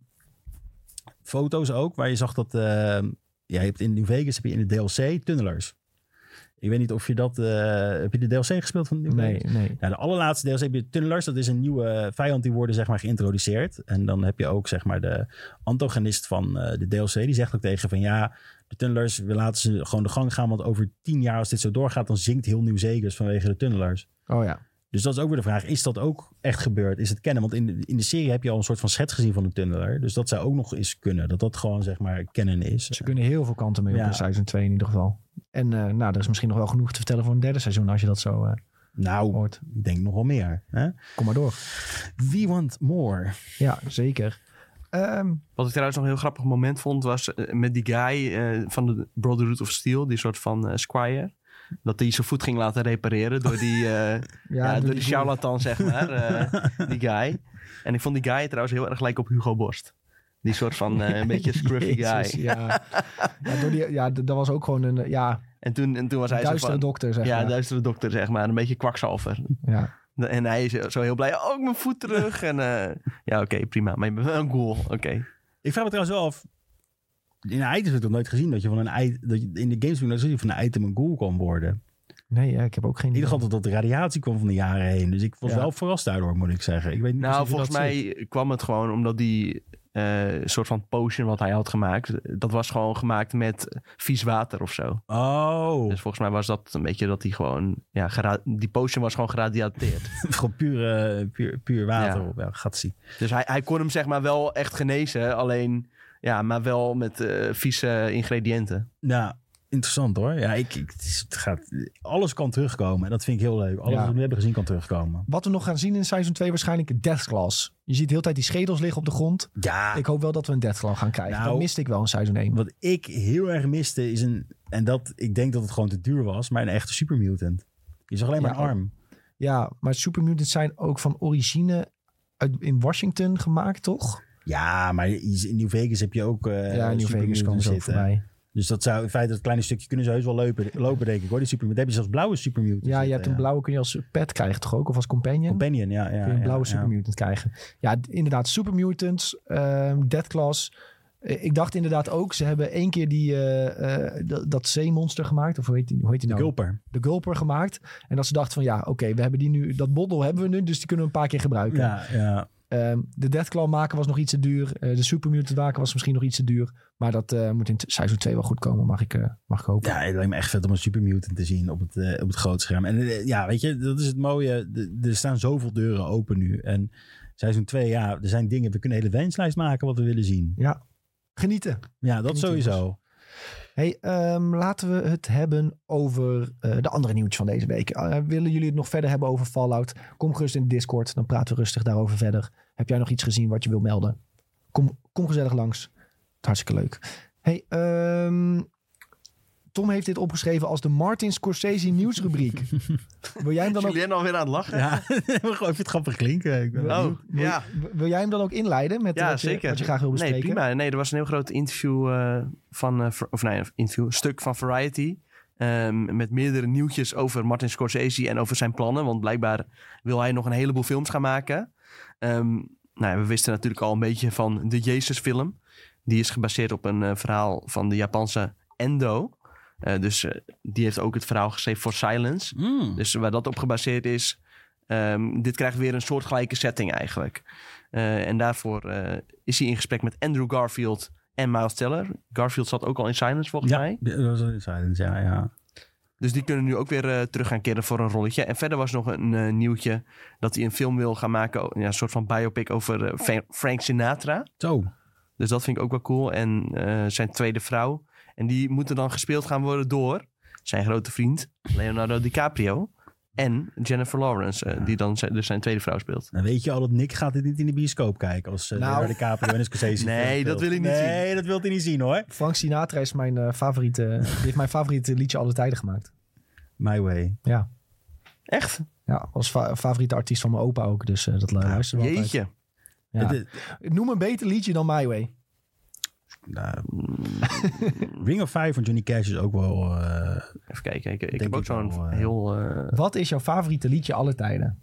foto's ook, waar je zag dat... je hebt in New Vegas heb je in de DLC tunnelers. Ik weet niet of je dat... heb je de DLC gespeeld van New Vegas? Nee. Nou, de allerlaatste DLC heb je tunnelers. Dat is een nieuwe vijand die worden zeg maar geïntroduceerd. En dan heb je ook zeg maar de antagonist van de DLC. Die zegt ook tegen van de tunnelers, we laten ze gewoon de gang gaan. Want over 10 jaar als dit zo doorgaat, dan zinkt heel New Vegas vanwege de tunnelers. Oh ja. Dus dat is ook weer de vraag, is dat ook echt gebeurd? Is het kennen? Want in de serie heb je al een soort van schets gezien van een tunneler. Dus dat zou ook nog eens kunnen. Dat gewoon zeg maar kennen is. Ze kunnen heel veel kanten mee op in seizoen 2 in ieder geval. En er is misschien nog wel genoeg te vertellen voor een derde seizoen als je dat zo hoort. Ik denk nog wel meer. Hè? Kom maar door. We want more. Ja, zeker. Wat ik trouwens nog een heel grappig moment vond was met die guy van de Brotherhood of Steel. Die soort van Squire. Dat hij zijn voet ging laten repareren door die, door die charlatan, zeg maar. Die guy. En ik vond die guy trouwens heel erg lijken op Hugo Borst. Die soort van een beetje scruffy guy. Dat was ook gewoon een... En toen was hij duistere dokter, zeg maar. Ja, duistere dokter, zeg maar. Een beetje kwakzalver. Ja. En hij is zo heel blij. Oh, mijn voet terug. En oké, prima. Maar je bent wel een ghoul. Oké. Ik vraag me trouwens wel af... In een item heb ik nog nooit gezien dat je van een item... Dat je in de games dat je van een item een ghoul kan worden. Nee, ik heb ook geen... In ieder geval dat de radiatie kwam van de jaren heen. Dus ik was wel verrast daardoor, moet ik zeggen. Ik weet niet volgens mij kwam het gewoon omdat die soort van potion wat hij had gemaakt... Dat was gewoon gemaakt met vies water of zo. Oh. Dus volgens mij was dat een beetje dat hij gewoon... die potion was gewoon geradiateerd. Gewoon puur water op. Ja, gatsie. Dus hij kon hem zeg maar wel echt genezen. Alleen... Ja, maar wel met vieze ingrediënten. Ja, interessant hoor. Ja, alles kan terugkomen. En dat vind ik heel leuk. Alles wat we hebben gezien kan terugkomen. Wat we nog gaan zien in seizoen 2 waarschijnlijk Death Claws. Je ziet de hele tijd die schedels liggen op de grond. Ja. Ik hoop wel dat we een Death Claw gaan krijgen. Dat miste ik wel in seizoen 1. Wat ik heel erg miste is ik denk dat het gewoon te duur was, maar een echte supermutant. Je zag alleen maar een arm. Ja, maar supermutants zijn ook van origine in Washington gemaakt, toch? Ja, maar in New Vegas heb je ook in New Vegas komen ze ook voorbij. Dus dat zou in feite dat kleine stukje kunnen ze heus wel lopen denk ik hoor. Die supermutant. Heb je zelfs blauwe supermutant. Ja, je hebt een blauwe kun je als pet krijgen toch ook? Of als companion? Companion, ja. Kun je een blauwe supermutant krijgen. Ja, inderdaad, supermutants, Deathclaws. Ik dacht inderdaad ook, ze hebben één keer dat zeemonster gemaakt. Of hoe heet die nou? De Gulper. De Gulper gemaakt. En dat ze dachten van ja, oké, we hebben die nu, dat bottle hebben we nu, dus die kunnen we een paar keer gebruiken. Ja. De Deathclaw maken was nog iets te duur. De Supermutant maken was misschien nog iets te duur. Maar dat moet in seizoen 2 wel goed komen, mag ik hopen. Ja, het lijkt me echt vet om een Supermutant te zien op het grote scherm. En weet je, dat is het mooie. Er staan zoveel deuren open nu. En seizoen 2, er zijn dingen, we kunnen een hele wenslijst maken wat we willen zien. Ja, genieten. Ja, dat sowieso. Hey, laten we het hebben over de andere nieuwtjes van deze week. Willen jullie het nog verder hebben over Fallout? Kom gerust in de Discord, dan praten we rustig daarover verder. Heb jij nog iets gezien wat je wil melden? Kom gezellig langs. Hartstikke leuk. Hey, Tom heeft dit opgeschreven als de Martin Scorsese nieuwsrubriek. Wil jij hem dan Julien alweer aan het lachen? Ja, ik vind het grappig klinken. Wil jij hem dan ook inleiden met wat je graag wil bespreken? Nee, prima. Nee, er was een heel groot interview een stuk van Variety. Met meerdere nieuwtjes over Martin Scorsese en over zijn plannen. Want blijkbaar wil hij nog een heleboel films gaan maken. We wisten natuurlijk al een beetje van de Jezus-film. Die is gebaseerd op een verhaal van de Japanse Endo. Dus die heeft ook het verhaal geschreven voor Silence. Dus waar dat op gebaseerd is... dit krijgt weer een soortgelijke setting eigenlijk. En daarvoor is hij in gesprek met Andrew Garfield en Miles Teller. Garfield zat ook al in Silence volgens mij. Ja, dat was in Silence, ja. Dus die kunnen nu ook weer terug gaan keren voor een rolletje. En verder was nog een nieuwtje dat hij een film wil gaan maken. Een soort van biopic over Frank Sinatra. Zo. Dus dat vind ik ook wel cool. En zijn tweede vrouw. En die moeten dan gespeeld gaan worden door zijn grote vriend Leonardo DiCaprio en Jennifer Lawrence, die dan dus zijn tweede vrouw speelt. Dan weet je al dat Nick gaat dit niet in de bioscoop kijken als Leonardo DiCaprio en Scorsese. Nee, dat wil ik niet zien. Nee, dat wil hij niet zien hoor. Frank Sinatra is mijn favoriete, die heeft mijn favoriete liedje alle tijden gemaakt. My Way. Ja. Echt? Ja, als favoriete artiest van mijn opa ook, dus dat luisteren we altijd. Jeetje. Ja. Noem een beter liedje dan My Way. Ring of Fire van Johnny Cash is ook wel... Even kijken, ik heb ook zo'n heel... Wat is jouw favoriete liedje alle tijden?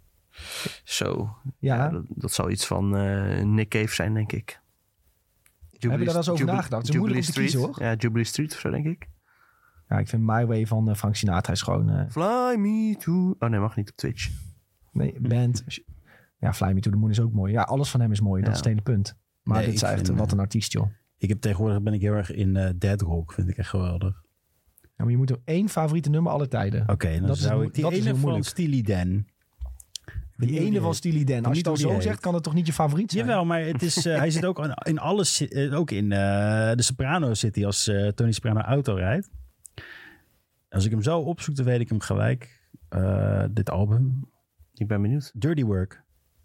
Zo. Ja. Dat zou iets van Nick Cave zijn, denk ik. Heb je daar wel eens over nagedacht? Het is moeilijk om te kiezen, hoor. Ja, Jubilee Street of zo, denk ik. Ja, ik vind My Way van Frank Sinatra is gewoon... Fly me to... Oh nee, mag niet op Twitch. Nee, band. Ja, Fly Me to the Moon is ook mooi. Ja, alles van hem is mooi. Dat is het hele punt. Maar dit is echt wat een artiest, joh. Tegenwoordig ben ik heel erg in Dead Rock. Vind ik echt geweldig. Ja, maar je moet er één favoriete nummer alle tijden. Oké, dan zou ik die ene van Steely Dan. Die ene van Steely Dan. Als je het al zo zegt, kan het toch niet je favoriet zijn? Jawel, maar het is, hij zit ook in alles. Ook in de Sopranos zit hij als Tony Soprano auto rijdt. Als ik hem zo opzoek, dan weet ik hem gelijk. Dit album. Ik ben benieuwd. Dirty Work.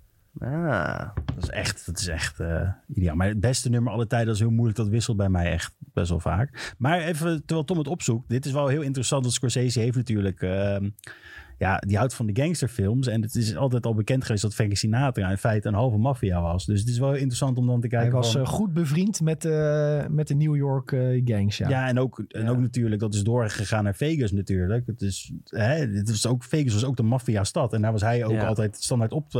Ah. Dat is echt ideaal. Maar het beste nummer alle tijden, dat is heel moeilijk. Dat wisselt bij mij echt best wel vaak. Maar even, terwijl Tom het opzoekt. Dit is wel heel interessant. Dat Scorsese heeft natuurlijk... die houdt van de gangsterfilms. En het is altijd al bekend geweest dat Frank Sinatra in feite een halve maffia was. Dus het is wel heel interessant om dan te kijken. Hij was goed bevriend met de New York gangs. Ja, en ook natuurlijk, dat is doorgegaan naar Vegas natuurlijk. Het is, Vegas was ook de maffia-stad. En daar was hij ook altijd standaard op...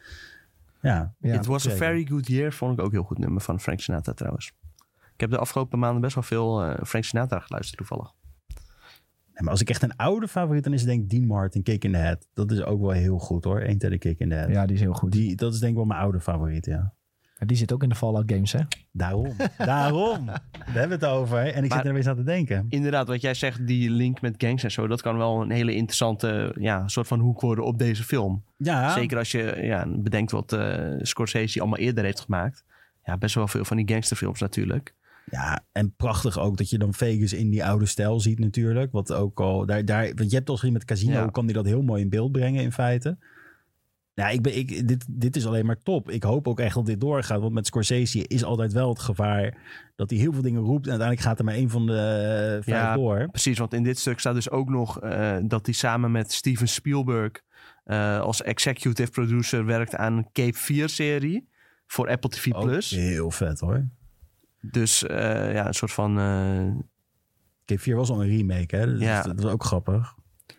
It was a very good year, vond ik ook heel goed nummer van Frank Sinatra trouwens. Ik heb de afgelopen maanden best wel veel Frank Sinatra geluisterd toevallig. Nee, maar als ik echt een oude favoriet, dan is het denk ik Dean Martin, Kick in the Head. Dat is ook wel heel goed hoor, Ain't That a Kick in the Head. Ja, die is heel goed. Dat is denk ik wel mijn oude favoriet, ja. Die zit ook in de Fallout games, hè? Daarom. Daar hebben we het over. En ik zit er weer eens aan te denken. Inderdaad, wat jij zegt, die link met gangs en zo, dat kan wel een hele interessante soort van hoek worden op deze film. Ja. Zeker als je bedenkt wat Scorsese allemaal eerder heeft gemaakt. Ja, best wel veel van die gangsterfilms natuurlijk. Ja, en prachtig ook dat je dan Vegas in die oude stijl ziet natuurlijk. Wat ook al, want je hebt al gezien met Casino, kan die dat heel mooi in beeld brengen in feite. Ja, dit is alleen maar top. Ik hoop ook echt dat dit doorgaat. Want met Scorsese is altijd wel het gevaar dat hij heel veel dingen roept. En uiteindelijk gaat er maar één van de 5 door. Precies, want in dit stuk staat dus ook nog dat hij samen met Steven Spielberg als executive producer werkt aan een Cape 4-serie voor Apple TV+. Ook heel vet hoor. Dus een soort van... Cape 4 was al een remake, hè? Dat was ook grappig.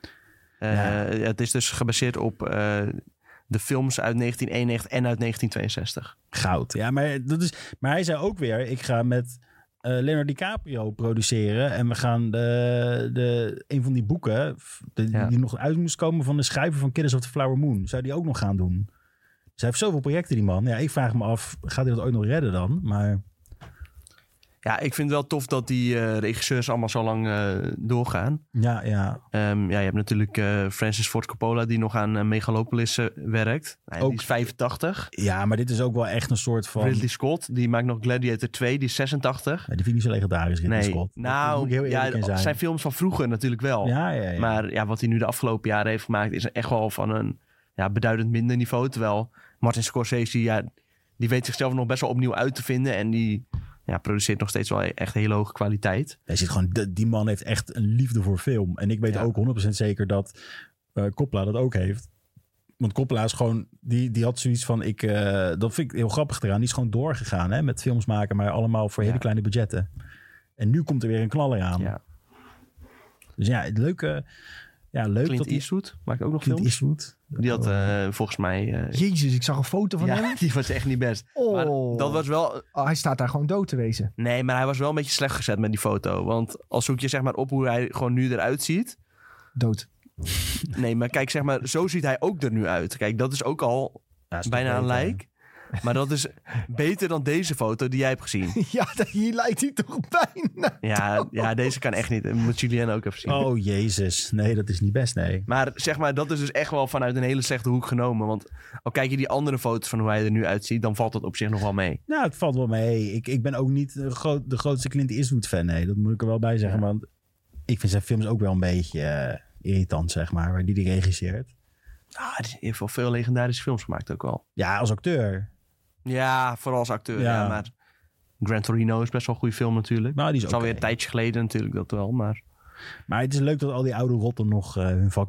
Het is dus gebaseerd op de films uit 1991 en uit 1962. Goud. Ja, maar hij zei ook weer, ik ga met Leonardo DiCaprio produceren. En we gaan een van die boeken, die nog uit moest komen van de schrijver van Killers of the Flower Moon, zou die ook nog gaan doen. Dus hij heeft zoveel projecten, die man. Ja, ik vraag me af, gaat hij dat ooit nog redden dan? Maar... Ja, ik vind het wel tof dat die regisseurs allemaal zo lang doorgaan. Ja. Je hebt natuurlijk Francis Ford Coppola die nog aan Megalopolis werkt. Die is 85. Ja, maar dit is ook wel echt een soort van... Ridley Scott, die maakt nog Gladiator 2, die is 86. Ja, die vind ik niet zo legendarisch, Ridley Scott. Nou, moet ik heel eerlijk in zijn. Zijn films van vroeger natuurlijk wel. Ja. Maar wat hij nu de afgelopen jaren heeft gemaakt is echt wel van een beduidend minder niveau. Terwijl Martin Scorsese, die weet zichzelf nog best wel opnieuw uit te vinden. En die... produceert nog steeds wel echt hele hoge kwaliteit. Die man heeft echt een liefde voor film. En ik weet ook 100% zeker dat Coppola dat ook heeft. Want Coppola is gewoon... Die had zoiets van... dat vind ik heel grappig eraan. Die is gewoon doorgegaan met films maken. Maar allemaal voor hele kleine budgetten. En nu komt er weer een knaller aan. Ja. Dus leuke... leuk Clint dat Eastwood maakt ook nog Clint films. Eastwood. Die had volgens mij... Jezus, ik zag een foto van hem. Die was echt niet best. Oh. Maar dat was wel... Hij staat daar gewoon dood te wezen. Nee, maar hij was wel een beetje slecht gezet met die foto. Want als zoek je zeg maar op hoe hij gewoon nu eruit ziet... Dood. Nee, maar kijk, zeg maar, zo ziet hij ook er nu uit. Kijk, dat is ook al bijna een lijk. Maar dat is beter dan deze foto die jij hebt gezien. Ja, hier lijkt hij toch bijna. Ja, deze kan echt niet. Moet Julien ook even zien. Oh, jezus. Nee, dat is niet best, nee. Maar zeg maar, dat is dus echt wel vanuit een hele slechte hoek genomen. Want al kijk je die andere foto's van hoe hij er nu uitziet, dan valt het op zich nog wel mee. Nou, het valt wel mee. Ik ben ook niet de grootste Clint Eastwood fan. Nee, dat moet ik er wel bij zeggen. Want ik vind zijn films ook wel een beetje irritant, zeg maar. Waar die regisseert. Hij heeft wel veel legendarische films gemaakt ook wel. Ja, als acteur. Ja, vooral als acteur. Ja, maar Gran Torino is best wel een goede film natuurlijk. Nou, die is het is alweer een tijdje geleden natuurlijk, dat wel. Maar het is leuk dat al die oude rotten nog hun vak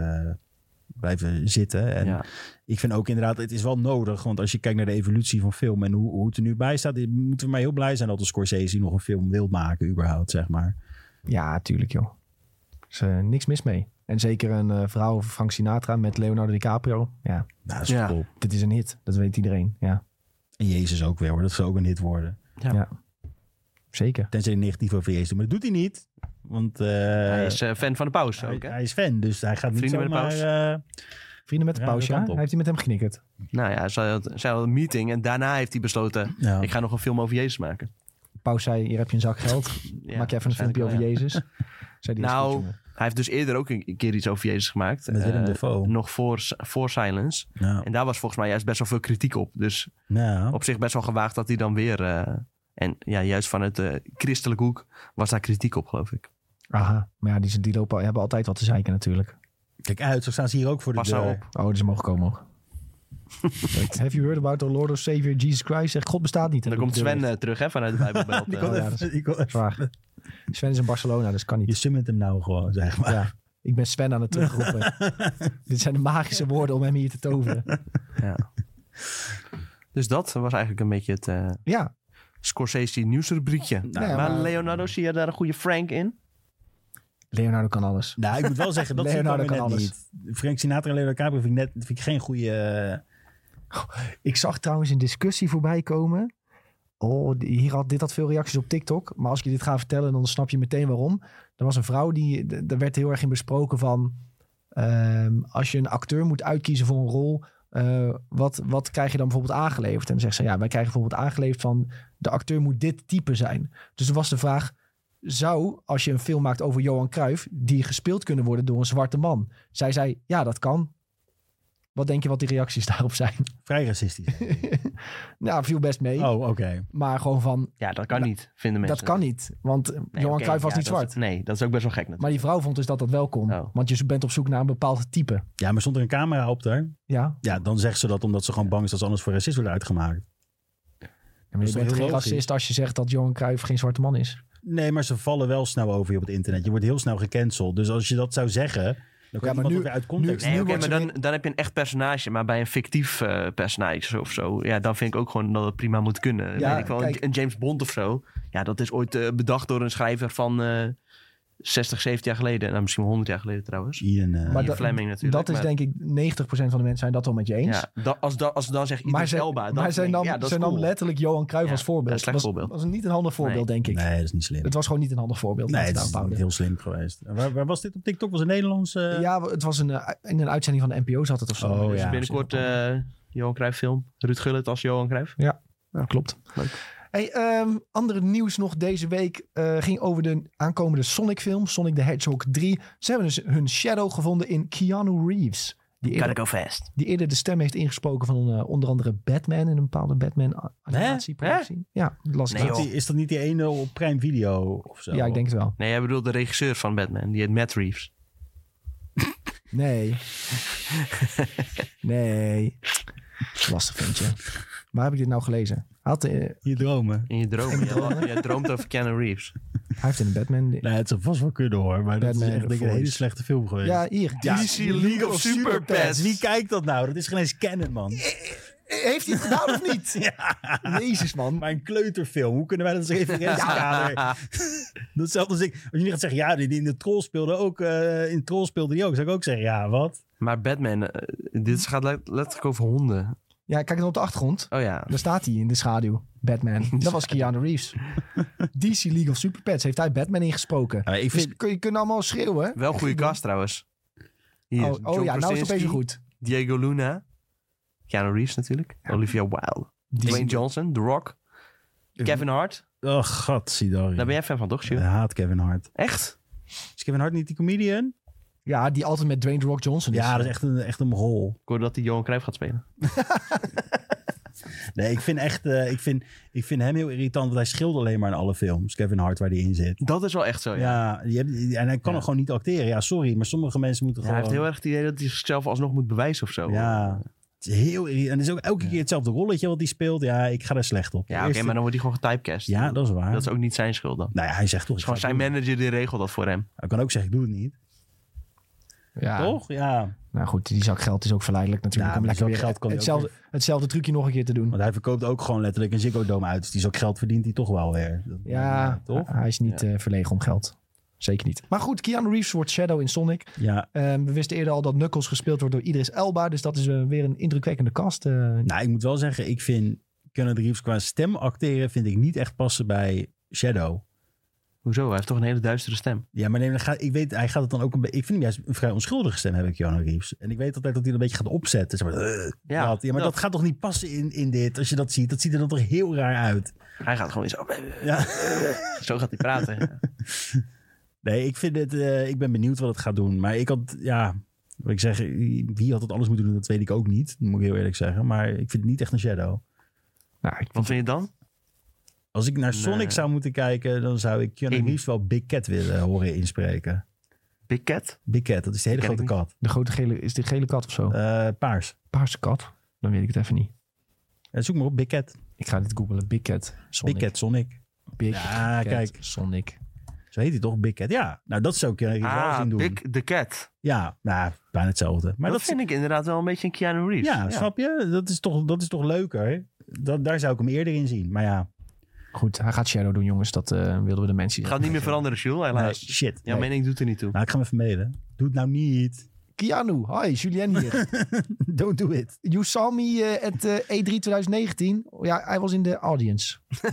blijven zitten. En ik vind ook inderdaad, het is wel nodig. Want als je kijkt naar de evolutie van film en hoe het er nu bij staat, moeten we maar heel blij zijn dat de Scorsese nog een film wil maken überhaupt, zeg maar. Ja, tuurlijk joh. Er is niks mis mee. En zeker een verhaal over Frank Sinatra met Leonardo DiCaprio. Ja, dat is top. Dit is een hit. Dat weet iedereen. Ja. En Jezus ook weer hoor. Dat zou ook een hit worden. Ja. Zeker. Tenzij hij negatief over Jezus doet. Maar dat doet hij niet. Want hij is fan van de paus ook. Hè? Hij is fan. Dus hij gaat niet zomaar... Vrienden met de paus, ja? Heeft hij met hem geknikkerd? Nou ja, zij had een meeting. En daarna heeft hij besloten... Ik ga nog een film over Jezus maken. De paus zei, hier heb je een zak geld. Maak je even een filmpje over Jezus. Zei hij heeft dus eerder ook een keer iets over Jezus gemaakt. Met Willem Dafoe. Nog voor Silence. Ja. En daar was volgens mij juist best wel veel kritiek op. Dus op zich best wel gewaagd dat hij dan weer... en juist vanuit de christelijke hoek was daar kritiek op, geloof ik. Aha, maar ja, die hebben altijd wat te zeiken natuurlijk. Kijk uit, zo staan ze hier ook voor de deur. Pas op. Oh, dus ze mogen komen hoor. Have you heard about the Lord of Savior Jesus Christ? Zegt God bestaat niet. En dan komt Sven terug vanuit de Bijbelbelt. Sven is in Barcelona, dus kan niet. Je summit hem nou gewoon, zeg maar. Ja, ik ben Sven aan het terugroepen. Dit zijn de magische woorden om hem hier te toveren. Ja. Dus dat was eigenlijk een beetje het Scorsese nieuwsrubriekje. Maar Leonardo, zie je daar een goede Frank in? Leonardo kan alles. Nou, ik moet wel zeggen, dat Leonardo kan alles. Niet. Frank Sinatra en Leonardo DiCaprio vind ik geen goede... Ik zag trouwens een discussie voorbij komen. Dit had veel reacties op TikTok. Maar als ik je dit ga vertellen, dan snap je meteen waarom. Er was een vrouw, daar werd heel erg in besproken van... als je een acteur moet uitkiezen voor een rol... wat krijg je dan bijvoorbeeld aangeleverd? En dan zegt ze, wij krijgen bijvoorbeeld aangeleverd van... de acteur moet dit type zijn. Dus er was de vraag... zou, als je een film maakt over Johan Cruijff... die gespeeld kunnen worden door een zwarte man? Zij zei, ja, dat kan. Wat denk je wat die reacties daarop zijn? Vrij racistisch. Nou, viel best mee. Oh, oké. Maar gewoon van, Ja, dat kan niet, vinden mensen. dat kan niet. Want Johan oké, Cruijff was ja, niet dat zwart. is- nee, dat is ook best wel gek natuurlijk. Maar die vrouw vond dus dat dat wel kon. Oh. Want je bent op zoek naar een bepaald type. Ja, maar stond er een camera op daar? Ja, Ja, dan zegt ze dat omdat ze gewoon bang is dat ze anders voor racist wordt uitgemaakt. maar is je toch bent heel geen logisch? racist als je zegt dat Johan Cruijff geen zwarte man is. Nee, maar ze vallen wel snel over je op het internet. Je wordt heel snel gecanceld. Dus als je dat zou zeggen, dan kan Ja, iemand maar nu- ook weer uit context. Nee, Nu oké, wordt maar ze dan heb je een echt personage. Maar bij een fictief personage of zo... Ja, dan vind ik ook gewoon dat het prima moet kunnen. Ja, Weet ik wel, kijk. een James Bond of zo. Ja, dat is ooit bedacht door een schrijver van 60, 70 jaar geleden. Nou, misschien wel 100 jaar geleden trouwens. Ian, Maar Ian dat- Fleming natuurlijk. Dat is maar, denk ik 90% van de mensen zijn dat wel met je eens. Ja, als ze dan zeggen Maar Idris Elba... dan zij denk ik, nam, ja, dat is zij nam cool. letterlijk Johan Cruijff Ja, als voorbeeld. dat is een slecht voorbeeld. was niet een handig voorbeeld, denk ik. nee, dat is niet slim. Het was gewoon niet een handig voorbeeld. Nee, laten we het is daarop niet houden. heel slim geweest. En waar was dit op TikTok? Was het Nederlands? Ja, het was in een uitzending van de NPO zat het of zo. Oh, Dus ja, binnenkort Johan Cruijff film. Ruud Gullit als Johan Cruijff. Ja, klopt. Leuk. Hey, andere nieuws nog deze week ging over de aankomende Sonic film. Sonic the Hedgehog 3. Ze hebben dus hun shadow gevonden in Keanu Reeves. Gotta go fast. Die eerder de stem heeft ingesproken van onder andere Batman. In een bepaalde Batman animatieproductie. Ja, dat las ik Nee, laatst. joh. Is dat niet die ene op Prime Video of zo? Ja, ik denk het wel. Nee, jij bedoelt de regisseur van Batman. Die heet Matt Reeves. Nee. Nee. Lastig vindje. Waar heb ik dit nou gelezen? Hij Je dromen. In je droom. Jij droomt over Keanu Reeves. heeft in een Batman... Nee, het zou vast wel kunnen hoor. Maar dat is Batman, echt denk ik, een The hele Voice. slechte film geweest. Ja, hier. Ja, DC League of Super Pets. Wie kijkt dat nou? Dat is geen eens canon, man. Heeft hij het gedaan of niet? Jezus, man. Maar een kleuterfilm, hoe kunnen wij dat als referentiekader? Datzelfde als als je niet gaat zeggen, ja, die in de Troll speelde ook, in Troll speelde die ook. Zou ik ook zeggen, ja, wat? Maar Batman, dit gaat letterlijk over honden. Ja, kijk dan op de achtergrond. Oh ja. Daar staat hij in de schaduw. Batman. Dat was Keanu Reeves. DC League of Super Pets heeft hij Batman ingesproken. Ja, ik Dus vind, je kunt allemaal schreeuwen. Wel goede cast trouwens. Hier, Oh John ja, nou is het Krasinski, opeens weer goed. Diego Luna. Keanu Reeves natuurlijk. Olivia Wilde. Dwayne Johnson, The Rock. Kevin Hart. oh god, Sidori. Daar ben jij fan van toch, Ik Sjoerd? haat Kevin Hart. Echt? Is Kevin Hart niet die comedian? Ja, die altijd met Dwayne The Rock Johnson is. Ja, dat is echt een rol. Ik hoorde dat hij Johan Cruijff gaat spelen. Nee, ik vind echt, ik vind hem heel irritant, want hij scheelt alleen maar in alle films. Kevin Hart, waar hij in zit. Dat is wel echt zo, ja. Ja, en hij kan Ja. er gewoon niet acteren. Ja, sorry, maar sommige mensen moeten Ja, hij gewoon... heeft heel erg het idee dat hij zichzelf alsnog moet bewijzen of zo. Ja, het is heel irritant. En het is ook elke keer hetzelfde rolletje wat hij speelt. Ja, ik ga daar slecht op. Ja, De oké, eerste- maar dan wordt hij gewoon getypecast. Ja, dat is waar. Dat is ook niet zijn schuld dan. Nou ja, hij zegt toch... Het is gewoon zijn manager die regelt dat voor hem. Hij kan ook zeggen, ik doe het niet. Ja. Toch? Ja. Nou goed, die zak geld is ook verleidelijk natuurlijk. Ja, om maar lekker die weer zak geld kan hij ook hetzelfde trucje nog een keer te doen. Want hij verkoopt ook gewoon letterlijk een Ziggo Dome uit. Dus die zak geld verdient hij toch wel weer. Ja, toch? hij is niet verlegen om geld. Zeker niet. Maar goed, Keanu Reeves wordt Shadow in Sonic. Ja. We wisten eerder al dat Knuckles gespeeld wordt door Idris Elba. Dus dat is weer een indrukwekkende cast. Nou, ik moet wel zeggen, ik vind Keanu Reeves qua stem acteren vind ik niet echt passen bij Shadow. Hoezo? Hij heeft toch een hele duistere stem. Ja, maar nee, ik weet, hij gaat het dan ook een beetje... Ik vind hem juist een vrij onschuldige stem hebben, Keanu Reeves. En ik weet altijd dat hij een beetje gaat opzetten. Zeg maar, maar dat gaat toch niet passen in dit, als je dat ziet. Dat ziet er dan toch heel raar uit. Hij gaat gewoon zo... Ja. Zo gaat hij praten. Ja. Nee, ik vind het... ik ben benieuwd wat het gaat doen. Maar ik had... Ja, wat ik zeg, wie had het anders moeten doen, dat weet ik ook niet. Dat moet ik heel eerlijk zeggen. Maar ik vind het niet echt een Shadow. Nou, Wat vind je dan? Als ik naar Sonic Nee. zou moeten kijken, dan zou ik Keanu Reeves wel Big Cat willen horen inspreken. Big Cat? Big Cat, dat is de hele Ken ik grote kat. de grote gele, is die gele kat of zo? Paars. Paarse kat? Dan weet ik het even niet. Zoek maar op Big Cat. Ik ga dit googlen. Big Cat. Sonic. Big Cat Sonic. Big Ja, Cat kijk. Sonic. Zo heet hij toch? Big Cat. Ja, nou dat zou Keanu Reeves wel zien doen. Big the Cat. Ja, nou, bijna hetzelfde. Maar dat vind ik inderdaad wel een beetje een Keanu Reeves. Ja, snap je? Dat is toch leuker? Daar zou ik hem eerder in zien. Maar ja, Goed, hij gaat Shadow doen, jongens. Dat wilden we de mensen. Het gaat niet meer veranderen, Jules, nee, helaas. shit. Jouw Nee. mening doet er niet toe. Nou, ik ga hem even mailen. Doe het nou niet. Keanu, hi, Julien hier. Don't do it. You saw me at E3 2019. Ja, hij was in de audience.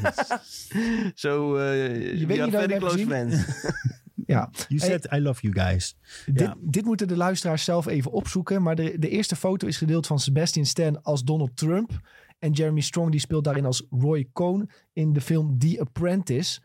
Zo, weet we niet are dat je very hem close hebt friends. Ja. You said I love you guys. Dit moeten de luisteraars zelf even opzoeken. Maar de eerste foto is gedeeld van Sebastian Stan als Donald Trump. En Jeremy Strong die speelt daarin als Roy Cohn in de film The Apprentice.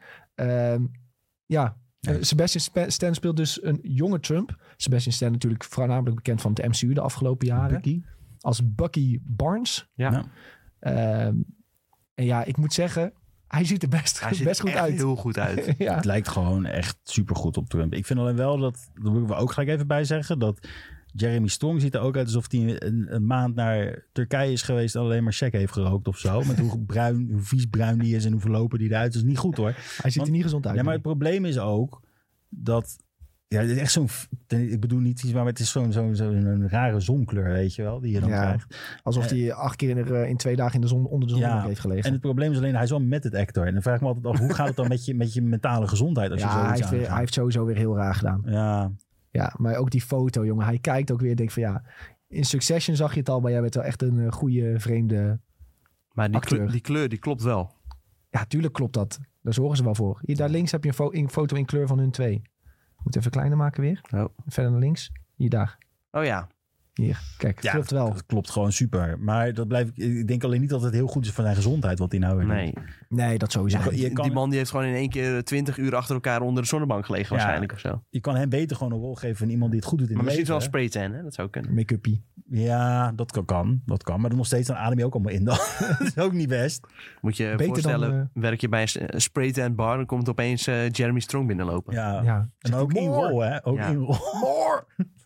Sebastian Stan speelt dus een jonge Trump. Sebastian Stan natuurlijk voornamelijk bekend van het MCU de afgelopen jaren. Bucky. Als Bucky Barnes. Ja. Ja. En ja, ik moet zeggen, hij ziet er best goed echt uit. heel goed uit. Ja. Het lijkt gewoon echt supergoed op Trump. Ik vind alleen wel dat willen we ook gelijk even bij zeggen, dat Jeremy Strong ziet er ook uit alsof hij een maand naar Turkije is geweest en alleen maar check heeft gerookt of zo. Met hoe vies bruin die is en hoe verlopen die eruit. Dat is niet goed hoor. Hij ziet er niet gezond uit. Ja, maar nee. het probleem is ook dat... Ja, het is echt zo'n... Ik bedoel niet iets, maar het is zo'n rare zonkleur, weet je wel, die je dan krijgt. Alsof hij 8 keer in 2 dagen in de zon onder de zon heeft gelegen. En het probleem is alleen, hij is wel met het actor. En dan vraag ik me altijd af, hoe gaat het dan met je mentale gezondheid als je zoiets aangaat? Hij heeft sowieso weer heel raar gedaan. Ja, maar ook die foto, jongen. Hij kijkt ook weer en denkt van ja... In Succession zag je het al, maar jij bent wel echt een goede, vreemde Maar acteur. die kleur, die klopt wel. Ja, tuurlijk klopt dat. Daar zorgen ze wel voor. Hier, daar links heb je een foto in kleur van hun twee. Moet even kleiner maken weer. Oh. Verder naar links. Hier, daar. Oh ja. Hier, kijk, het klopt wel. Dat klopt gewoon super. Maar ik denk alleen niet dat het heel goed is voor zijn gezondheid wat hij nou weer doet. Nee, dat sowieso. Die man die heeft gewoon in 1 keer 20 uur achter elkaar onder de zonnebank gelegen waarschijnlijk of zo. Je kan hem beter gewoon een rol geven van iemand die het goed doet in maar het misschien leven. wel spray tan, hè? Dat zou kunnen. Make-uppie. Ja, dat kan. Maar dan nog steeds dan adem je ook allemaal in. Dat is ook niet best. Moet je Beter voorstellen, dan, werk je bij een spray tan bar, dan komt opeens Jeremy Strong binnenlopen. Ja. En ook in rol, hè? Ook in rol. More!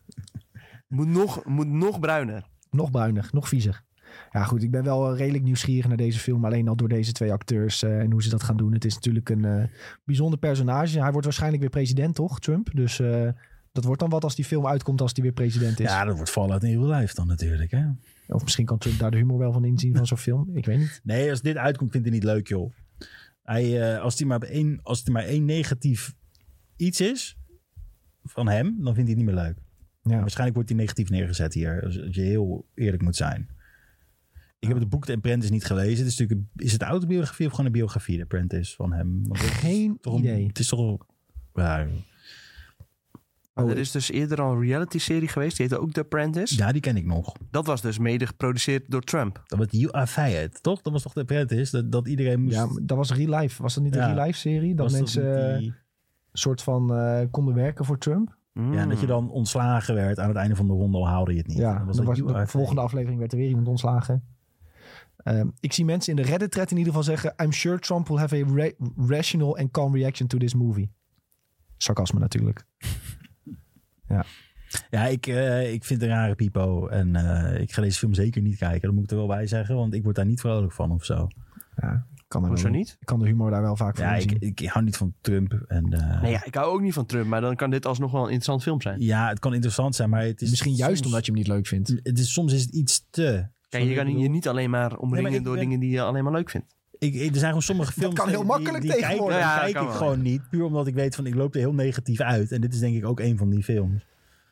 Moet nog bruiner. Nog bruiner, nog viezer. Ja goed, ik ben wel redelijk nieuwsgierig naar deze film. Alleen al door deze 2 acteurs en hoe ze dat gaan doen. Het is natuurlijk een bijzonder personage. Hij wordt waarschijnlijk weer president, toch? Trump. Dus dat wordt dan wat als die film uitkomt als hij weer president is. Ja, dat wordt Fallout in real life dan natuurlijk, hè? Of misschien kan Trump daar de humor wel van inzien van zo'n film. Ik weet niet. Nee, als dit uitkomt vindt hij niet leuk, joh. Als hij maar één negatief iets is van hem, dan vindt hij het niet meer leuk. Ja. Waarschijnlijk wordt hij negatief neergezet hier, als je heel eerlijk moet zijn. Ik heb het boek The Apprentice niet gelezen. Het is natuurlijk is het autobiografie of gewoon een biografie, The Apprentice, van hem? Want Geen idee. Het is toch... Ja, Er is dus eerder al een reality-serie geweest. Die heette ook The Apprentice. ja, die ken ik nog. Dat was dus mede geproduceerd door Trump. Dat was You Are Fired, toch? Dat was toch The Apprentice? Dat iedereen moest... Ja, dat was Real Life. Was dat niet een Real Life serie? Dat was mensen niet die- soort van konden werken voor Trump? Ja, dat je dan ontslagen werd aan het einde van de ronde, al haalde je het niet. Ja, Dat dan was You Are de volgende Fired. aflevering werd er weer iemand ontslagen. Ik zie mensen in de Reddit-thread in ieder geval zeggen... I'm sure Trump will have a rational and calm reaction to this movie. Sarcasme natuurlijk. Ja, ik vind het een rare pipo. En ik ga deze film zeker niet kijken. Dat moet ik er wel bij zeggen. Want ik word daar niet vrolijk van of zo. Ja, Hoezo niet? Ik kan de humor daar wel vaak van Ja, zien. ik hou niet van Trump. En, Nee, ja, ik hou ook niet van Trump. Maar dan kan dit alsnog wel een interessant film zijn. ja, het kan interessant zijn. Maar het is Misschien juist soms, omdat je hem niet leuk vindt. Soms is het iets te... Kijk, je kan je niet alleen maar omringen Nee, maar door dingen die je alleen maar leuk vindt. Er zijn gewoon sommige films... kan heel makkelijk die tegenwoordig. Kijk, Ja, kijk kan ik wel. gewoon niet. Puur omdat ik weet van ik loop er heel negatief uit. En dit is denk ik ook een van die films.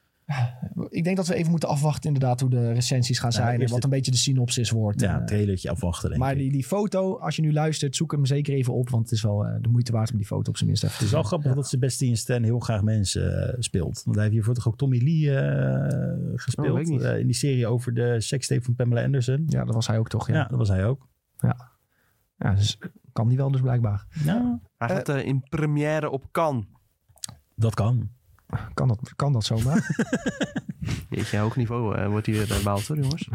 Ik denk dat we even moeten afwachten inderdaad hoe de recensies gaan zijn. En eerst wat een beetje de synopsis wordt. Ja, En, een trailertje afwachten denk maar ik. die foto, als je nu luistert, zoek hem zeker even op. Want het is wel de moeite waard om die foto op zijn minst even te Het is zien. wel grappig dat Sebastian Stan heel graag mensen speelt. Want hij heeft hiervoor toch ook Tommy Lee gespeeld. Oh, weet ik niet. In die serie over de sekstape van Pamela Anderson. Ja, dat was hij ook toch. Ja, dat was hij ook. Ja, dus kan die wel dus blijkbaar. Ja, Hij gaat in première op Cannes. dat kan. Kan dat zomaar? Jeetje, hoog niveau wordt hier behaald hoor, jongens.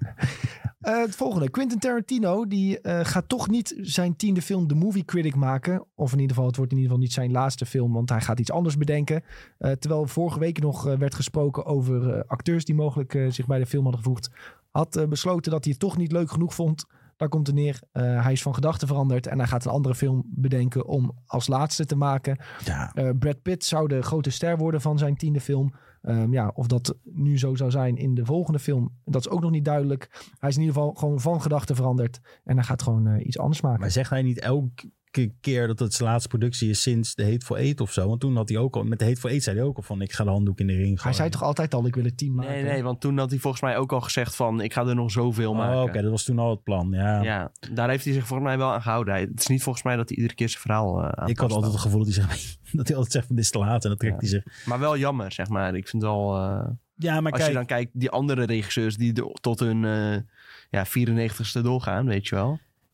Het volgende. Quentin Tarantino die gaat toch niet zijn 10e film The Movie Critic maken. Of in ieder geval, het wordt in ieder geval niet zijn laatste film. Want hij gaat iets anders bedenken. Terwijl vorige week nog werd gesproken over acteurs die mogelijk zich bij de film hadden gevoegd. Had besloten dat hij het toch niet leuk genoeg vond. Daar komt het neer. Hij is van gedachten veranderd. En hij gaat een andere film bedenken om als laatste te maken. Ja. Brad Pitt zou de grote ster worden van zijn 10e film. Of dat nu zo zou zijn in de volgende film, dat is ook nog niet duidelijk. Hij is in ieder geval gewoon van gedachten veranderd. En hij gaat gewoon iets anders maken. Maar zegt hij niet elke keer dat het zijn laatste productie is sinds The Hateful Eight of zo? Want toen had hij ook al, met The Hateful Eight zei hij ook al van ik ga de handdoek in de ring gooien. Hij zei toch altijd al, ik wil het 10 maken? Nee, want toen had hij volgens mij ook al gezegd van ik ga er nog zoveel maken. Oké, dat was toen al het plan. Ja. Ja, daar heeft hij zich volgens mij wel aan gehouden. Het is niet volgens mij dat hij iedere keer zijn verhaal aan Ik had altijd het gevoel dat hij, dat hij altijd zegt van dit is te laat en dan trekt hij zich. Maar wel jammer, zeg maar. Ik vind wel... Ja, maar als kijk, je dan kijkt, die andere regisseurs die tot hun 94ste doorgaan, weet je wel.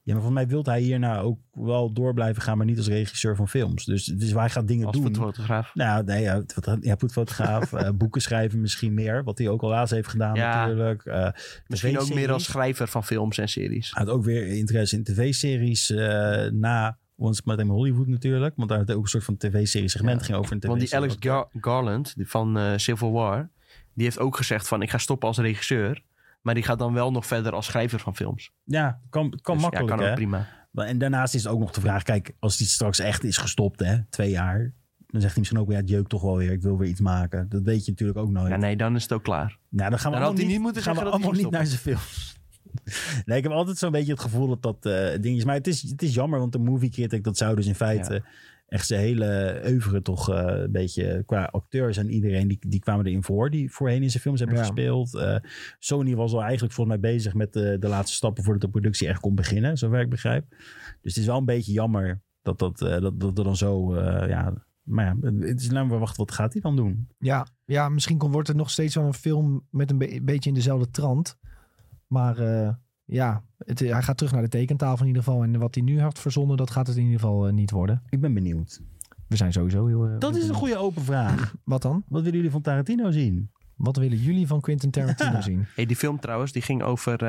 Ja, maar volgens mij wil hij hierna ook wel door blijven gaan, maar niet als regisseur van films. Dus hij gaat dingen Als doen. fotograaf. Nou, nee, fotograaf, boeken schrijven misschien meer. Wat hij ook al laatst heeft gedaan natuurlijk. Misschien ook meer TV-series. als schrijver van films en series. Hij had ook weer interesse in tv-series na Once Upon a Time in Hollywood natuurlijk. Want daar had hij ook een soort van tv-serie segment ging over een tv-serie. Want die Alex Garland van Civil War, die heeft ook gezegd van ik ga stoppen als regisseur. Maar die gaat dan wel nog verder als schrijver van films. Ja, kan Dus makkelijk kan ook hè. prima. En daarnaast is het ook nog de vraag, kijk, als hij straks echt is gestopt, hè, 2 jaar, dan zegt hij misschien ook weer, het jeukt toch wel weer, ik wil weer iets maken. Dat weet je natuurlijk ook nooit. Ja, nee, dan is het ook klaar. Nou, dan gaan we Dan had hij niet gaan moeten zeggen we dat hij allemaal niet ging naar zijn films. Nee, ik heb altijd zo'n beetje het gevoel dat ding is. Maar het is jammer, want de movie critic, dat zou dus in feite echt zijn hele oeuvre toch een beetje qua acteurs en iedereen, die kwamen erin voor, die voorheen in zijn films hebben gespeeld. Sony was al eigenlijk volgens mij bezig met de laatste stappen voordat de productie echt kon beginnen, zover ik begrijp. Dus het is wel een beetje jammer dat er dan zo, maar ja, het is lang maar wachten, wat gaat hij dan doen? Ja, misschien wordt het nog steeds wel een film met een beetje in dezelfde trant. Maar hij gaat terug naar de tekentafel in ieder geval. En wat hij nu had verzonnen, dat gaat het in ieder geval niet worden. Ik ben benieuwd. We zijn sowieso heel... Dat is een goede open vraag. Wat dan? Wat willen jullie van Tarantino zien? Wat willen jullie van Quentin Tarantino zien? Hey, die film trouwens, die ging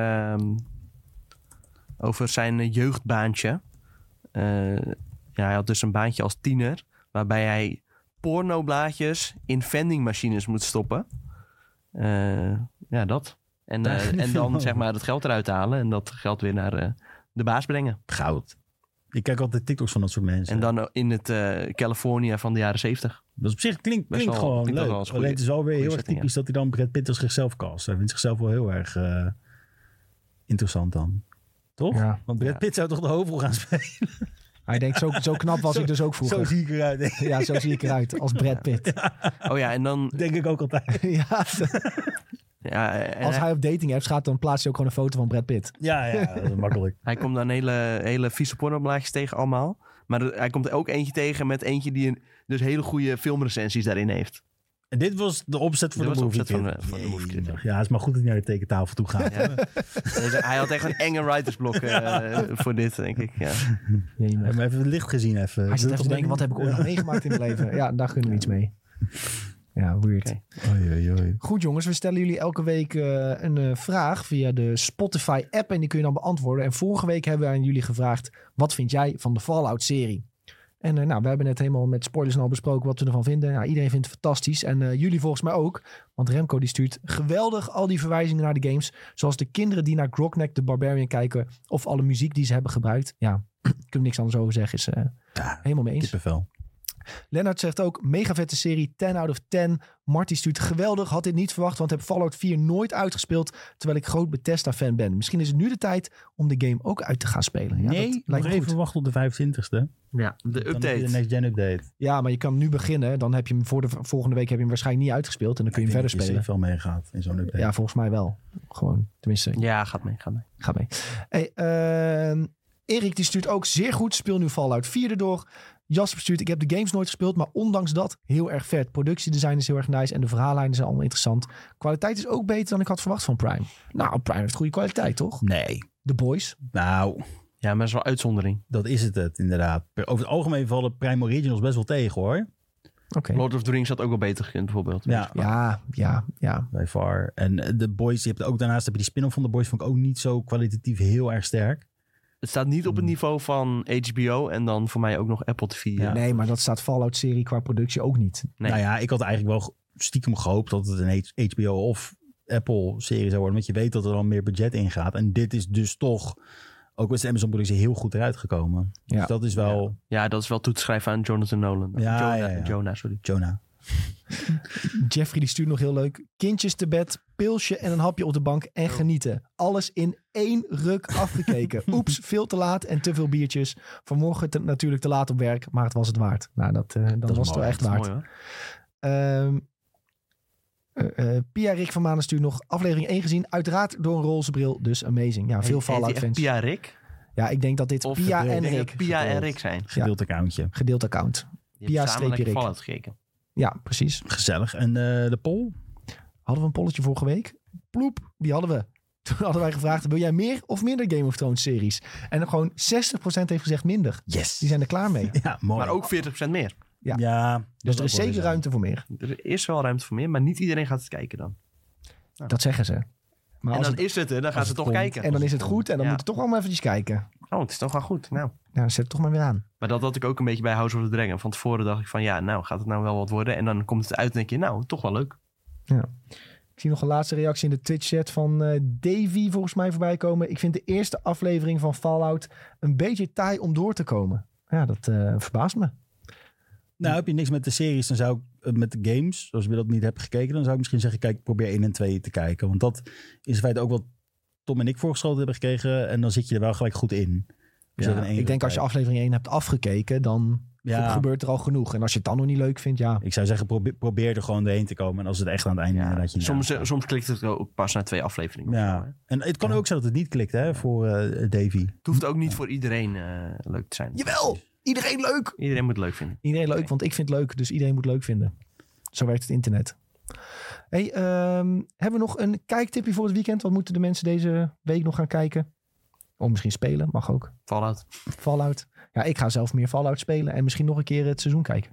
over zijn jeugdbaantje. Hij had dus een baantje als tiener, waarbij hij pornoblaadjes in vendingmachines moet stoppen. Dat. En dan zeg maar het geld eruit halen en dat geld weer naar de baas brengen. Goud. Ik kijk altijd TikToks van dat soort mensen. En dan in het California van de jaren 70. Dat is op zich klinkt wel- gewoon klinkt leuk. wel als Alleen het is alweer heel erg setting, typisch dat hij dan Brad Pitt als zichzelf cast. Hij vindt zichzelf wel heel erg interessant dan. Toch? Ja. Want Brad Pitt zou toch de hoofdrol gaan spelen? Hij denkt, zo knap was ik dus ook vroeger. Zo zie ik eruit. Ja, zo zie ik eruit. Als Brad Pitt. Oh ja, en dan... Denk ik ook altijd. Als hij op dating apps gaat, dan plaatst hij ook gewoon een foto van Brad Pitt. Ja, dat is makkelijk. Hij komt dan hele vieze pornoblaadjes tegen allemaal. Maar hij komt er ook eentje tegen met eentje die dus hele goede filmrecensies daarin heeft. En dit was de opzet voor de movie. Van de movie critic. Ja, het is maar goed dat hij naar de tekentafel toe gaat. Ja. Hij had echt een enge writersblok voor dit, denk ik. Ja. Hij heeft even het licht gezien. Hij zit even te denken, wat heb ik ooit nog meegemaakt in mijn leven? Ja, daar kunnen we iets mee. Ja, weird. Okay. Oei. Goed jongens, we stellen jullie elke week een vraag via de Spotify app en die kun je dan beantwoorden. En vorige week hebben we aan jullie gevraagd, wat vind jij van de Fallout-serie? En we hebben net helemaal met spoilers en al besproken wat we ervan vinden. Nou, iedereen vindt het fantastisch en jullie volgens mij ook. Want Remco die stuurt geweldig al die verwijzingen naar de games. Zoals de kinderen die naar Grognak the Barbarian kijken of alle muziek die ze hebben gebruikt. Ja, kunnen we niks anders over zeggen. Is helemaal mee eens. Kippenvel. Lennart zegt ook, mega vette serie, 10 out of 10. Marty stuurt geweldig, had dit niet verwacht, want heb Fallout 4 nooit uitgespeeld, terwijl ik groot Bethesda-fan ben. Misschien is het nu de tijd om de game ook uit te gaan spelen. Ja, Nee, dat nog lijkt me even goed. wachten op de 25e. Ja, de Dan heb je update. de next gen update. Ja, maar je kan nu beginnen, dan heb je hem voor de volgende week heb je hem waarschijnlijk niet uitgespeeld en dan kun je hem verder spelen. veel meegaat in zo'n update. Ja, volgens mij wel. Gewoon, tenminste, Ja, gaat mee. ga mee. Hey, Erik die stuurt ook zeer goed, speel nu Fallout 4 erdoor. Jasper stuurt, ik heb de games nooit gespeeld, maar ondanks dat heel erg vet. Productiedesign is heel erg nice en de verhaallijnen zijn allemaal interessant. Kwaliteit is ook beter dan ik had verwacht van Prime. Nou, Prime heeft goede kwaliteit, toch? Nee. The Boys. Nou, Ja, maar dat is wel uitzondering. dat is het inderdaad. Over het algemeen vallen Prime Originals best wel tegen hoor. Oké. Lord of the Rings had ook wel beter gekund, bijvoorbeeld. Ja. Bij far. En de Boys, je hebt ook daarnaast heb je die spin-off van de Boys, vond ik ook niet zo kwalitatief heel erg sterk. Het staat niet op het niveau van HBO en dan voor mij ook nog Apple TV. Ja. Nee, maar dat staat Fallout-serie qua productie ook niet. Nee. Nou ja, ik had eigenlijk wel stiekem gehoopt dat het een HBO of Apple-serie zou worden. Want je weet dat er dan meer budget in gaat. En dit is dus toch, ook met de Amazon-productie, heel goed eruit gekomen. Ja. Dus dat is wel... Ja, dat is wel toe te schrijven aan Jonathan Nolan. Ja. Jonah, sorry. Jonah. Jeffrey die stuurt nog heel leuk. Kindjes te bed, pilsje en een hapje op de bank en genieten. Alles in 1 ruk afgekeken. Oeps, veel te laat en te veel biertjes. Vanmorgen natuurlijk te laat op werk, maar het was het waard. Nou, dat was het wel mooi. echt Dat is waard. mooi, hoor. Pia Rick van Manen stuurt nog aflevering 1 gezien. Uiteraard door een roze bril, dus amazing. Ja, veel Heet die Fallout echt fans. Pia Rick? Ja, ik denk dat dit Of Pia ik en denk Rick. dat Pia en Rick zijn. Gedeeld accountje. Gedeeld account. Die Pia hebben samen streepje lekker Rick. Fallout gekeken. Ja, precies. Gezellig. En de poll? Hadden we een polletje vorige week? Ploep, die hadden we. Toen hadden wij gevraagd, wil jij meer of minder Game of Thrones series? En dan gewoon 60% heeft gezegd minder. Yes. Die zijn er klaar mee. Ja, mooi. Maar ook 40% meer. Ja. Dus er is zeker ruimte voor meer. Er is wel ruimte voor meer, maar niet iedereen gaat het kijken dan. Dat zeggen ze. Maar En als dan het, is het er, dan gaan ze toch komt. kijken. en dan is het goed en dan Ja. moet je toch allemaal eventjes kijken. Oh, het is toch wel goed. Nou. Nou, zet het toch maar weer aan. Maar dat had ik ook een beetje bij House of the Dragon. Van tevoren dacht ik van, ja, nou gaat het nou wel wat worden? En dan komt het uit en denk je, nou, toch wel leuk. Ik zie nog een laatste reactie in de Twitch-chat van Davy volgens mij voorbij komen. Ik vind de eerste aflevering van Fallout een beetje taai om door te komen. Ja, dat verbaast me. Nou, heb je niks met de series, dan zou ik met de games, zoals we dat niet hebben gekeken, dan zou ik misschien zeggen, kijk, probeer 1 en 2 te kijken. Want dat is in feite ook wat Tom en ik voorgeschoten hebben gekregen. En dan zit je er wel gelijk goed in. Dus dat in één Ik denk als je aflevering 1 hebt afgekeken, dan gebeurt er al genoeg. En als je het dan nog niet leuk vindt, ja. Ik zou zeggen, probeer er gewoon doorheen te komen. En als het echt aan het einde inderdaad je niet aanstaat. Soms klikt het ook pas na 2 afleveringen. of zo, hè. Ja, en het kan ook zijn dat het niet klikt hè, voor Davy. Het hoeft ook niet voor iedereen leuk te zijn. Jawel! Iedereen leuk! Iedereen moet het leuk vinden. Iedereen leuk, want ik vind het leuk. Dus iedereen moet het leuk vinden. Zo werkt het internet. Hey, hebben we nog een kijktipje voor het weekend? Wat moeten de mensen deze week nog gaan kijken? Of misschien spelen, mag ook. Fallout. Fallout. Ja, ik ga zelf meer Fallout spelen en misschien nog een keer het seizoen kijken.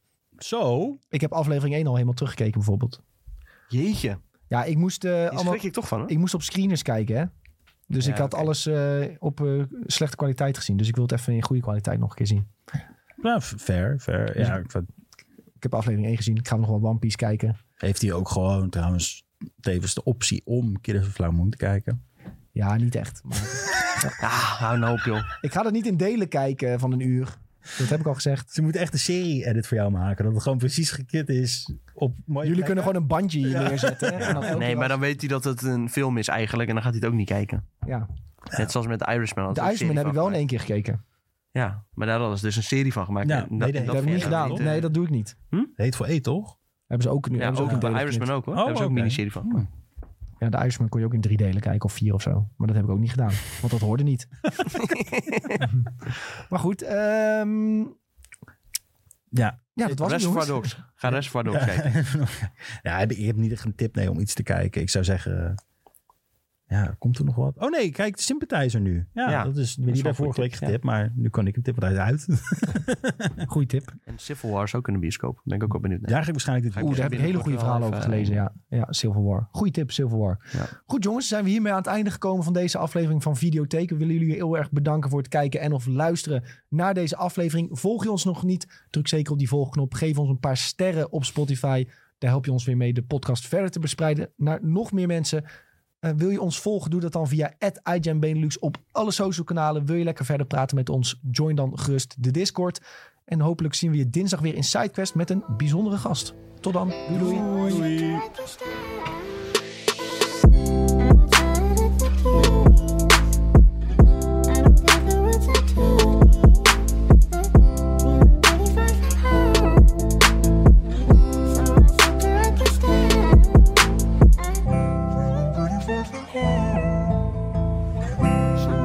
Zo? Ik heb aflevering 1 al helemaal teruggekeken bijvoorbeeld. Jeetje. Ja, ik moest Hier allemaal... schrik ik toch van, hè? Ik moest op screeners kijken, hè. Dus Ja, ik had oké. alles op slechte kwaliteit gezien. Dus ik wil het even in goede kwaliteit nog een keer zien. Nou, fair. Dus- Ja, Ik heb aflevering 1 gezien. Ik ga nog wel One Piece kijken. heeft hij ook gewoon trouwens tevens de optie om Killers of Flower Moon te kijken. Ja, niet echt. Maar Hou nou op, joh. ik ga dat niet in delen kijken van een uur. Dat heb ik al gezegd. Ze moeten echt een serie-edit voor jou maken. Dat het gewoon precies gekit is op mooie Jullie plekken. kunnen gewoon een bandje hier neerzetten. Hè? En dan elke Nee, keer maar dan als- weet hij dat het een film is eigenlijk. En dan gaat hij het ook niet kijken. Ja. Net zoals met The Irishman. De Iceman heb ik wel in 1 keer gekeken. Ja, maar daar hadden ze dus een serie van gemaakt. Ja, En nee, dat dat Dat heb ik niet gedaan. Nee, dat doe ik niet. Heet voor E, toch? Hebben ze ook, Ja, hebben ze ook ook in bij delen Irishman geknipt. ook, hoor. Daar hebben ze ook een oké. miniserie van. Ja, de Irishman kon je ook in 3 delen kijken. Of 4 of zo. Maar dat heb ik ook niet gedaan. Want dat hoorde niet. Maar goed. Ja. Ja, dat was het, Reservoir jongens. Dogs. Ga Reservoir Dogs kijken. Ja, ik heb niet echt een tip nee, om iets te kijken. Ik zou zeggen... Ja, komt er nog wat? Oh nee, kijk, de Sympathizer nu. Ja, Ja, dat is wel die bij een vorige goede week tip, getipt. Maar nu kan ik hem tippen, want hij is uit. Goeie tip. En Civil War is ook in de bioscoop. Daar ben ik ook wel benieuwd naar. Daar ga ik waarschijnlijk dit Oeh, daar heb ik hele binnenkort goede wel verhalen over even, gelezen. Ja, Civil War. Goeie tip, Civil War. Ja. Goed jongens, zijn we hiermee aan het einde gekomen van deze aflevering van Videotheek. We willen jullie heel erg bedanken voor het kijken en of luisteren naar deze aflevering. Volg je ons nog niet? Druk zeker op die volgknop. Geef ons een paar sterren op Spotify. Daar help je ons weer mee de podcast verder te verspreiden naar nog meer mensen. Wil je ons volgen? Doe dat dan via @IGNBenelux op alle social kanalen. Wil je lekker verder praten met ons? Join dan gerust de Discord. En hopelijk zien we je dinsdag weer in SideQuest met een bijzondere gast. Tot dan. Doei doei. Doei. Doei.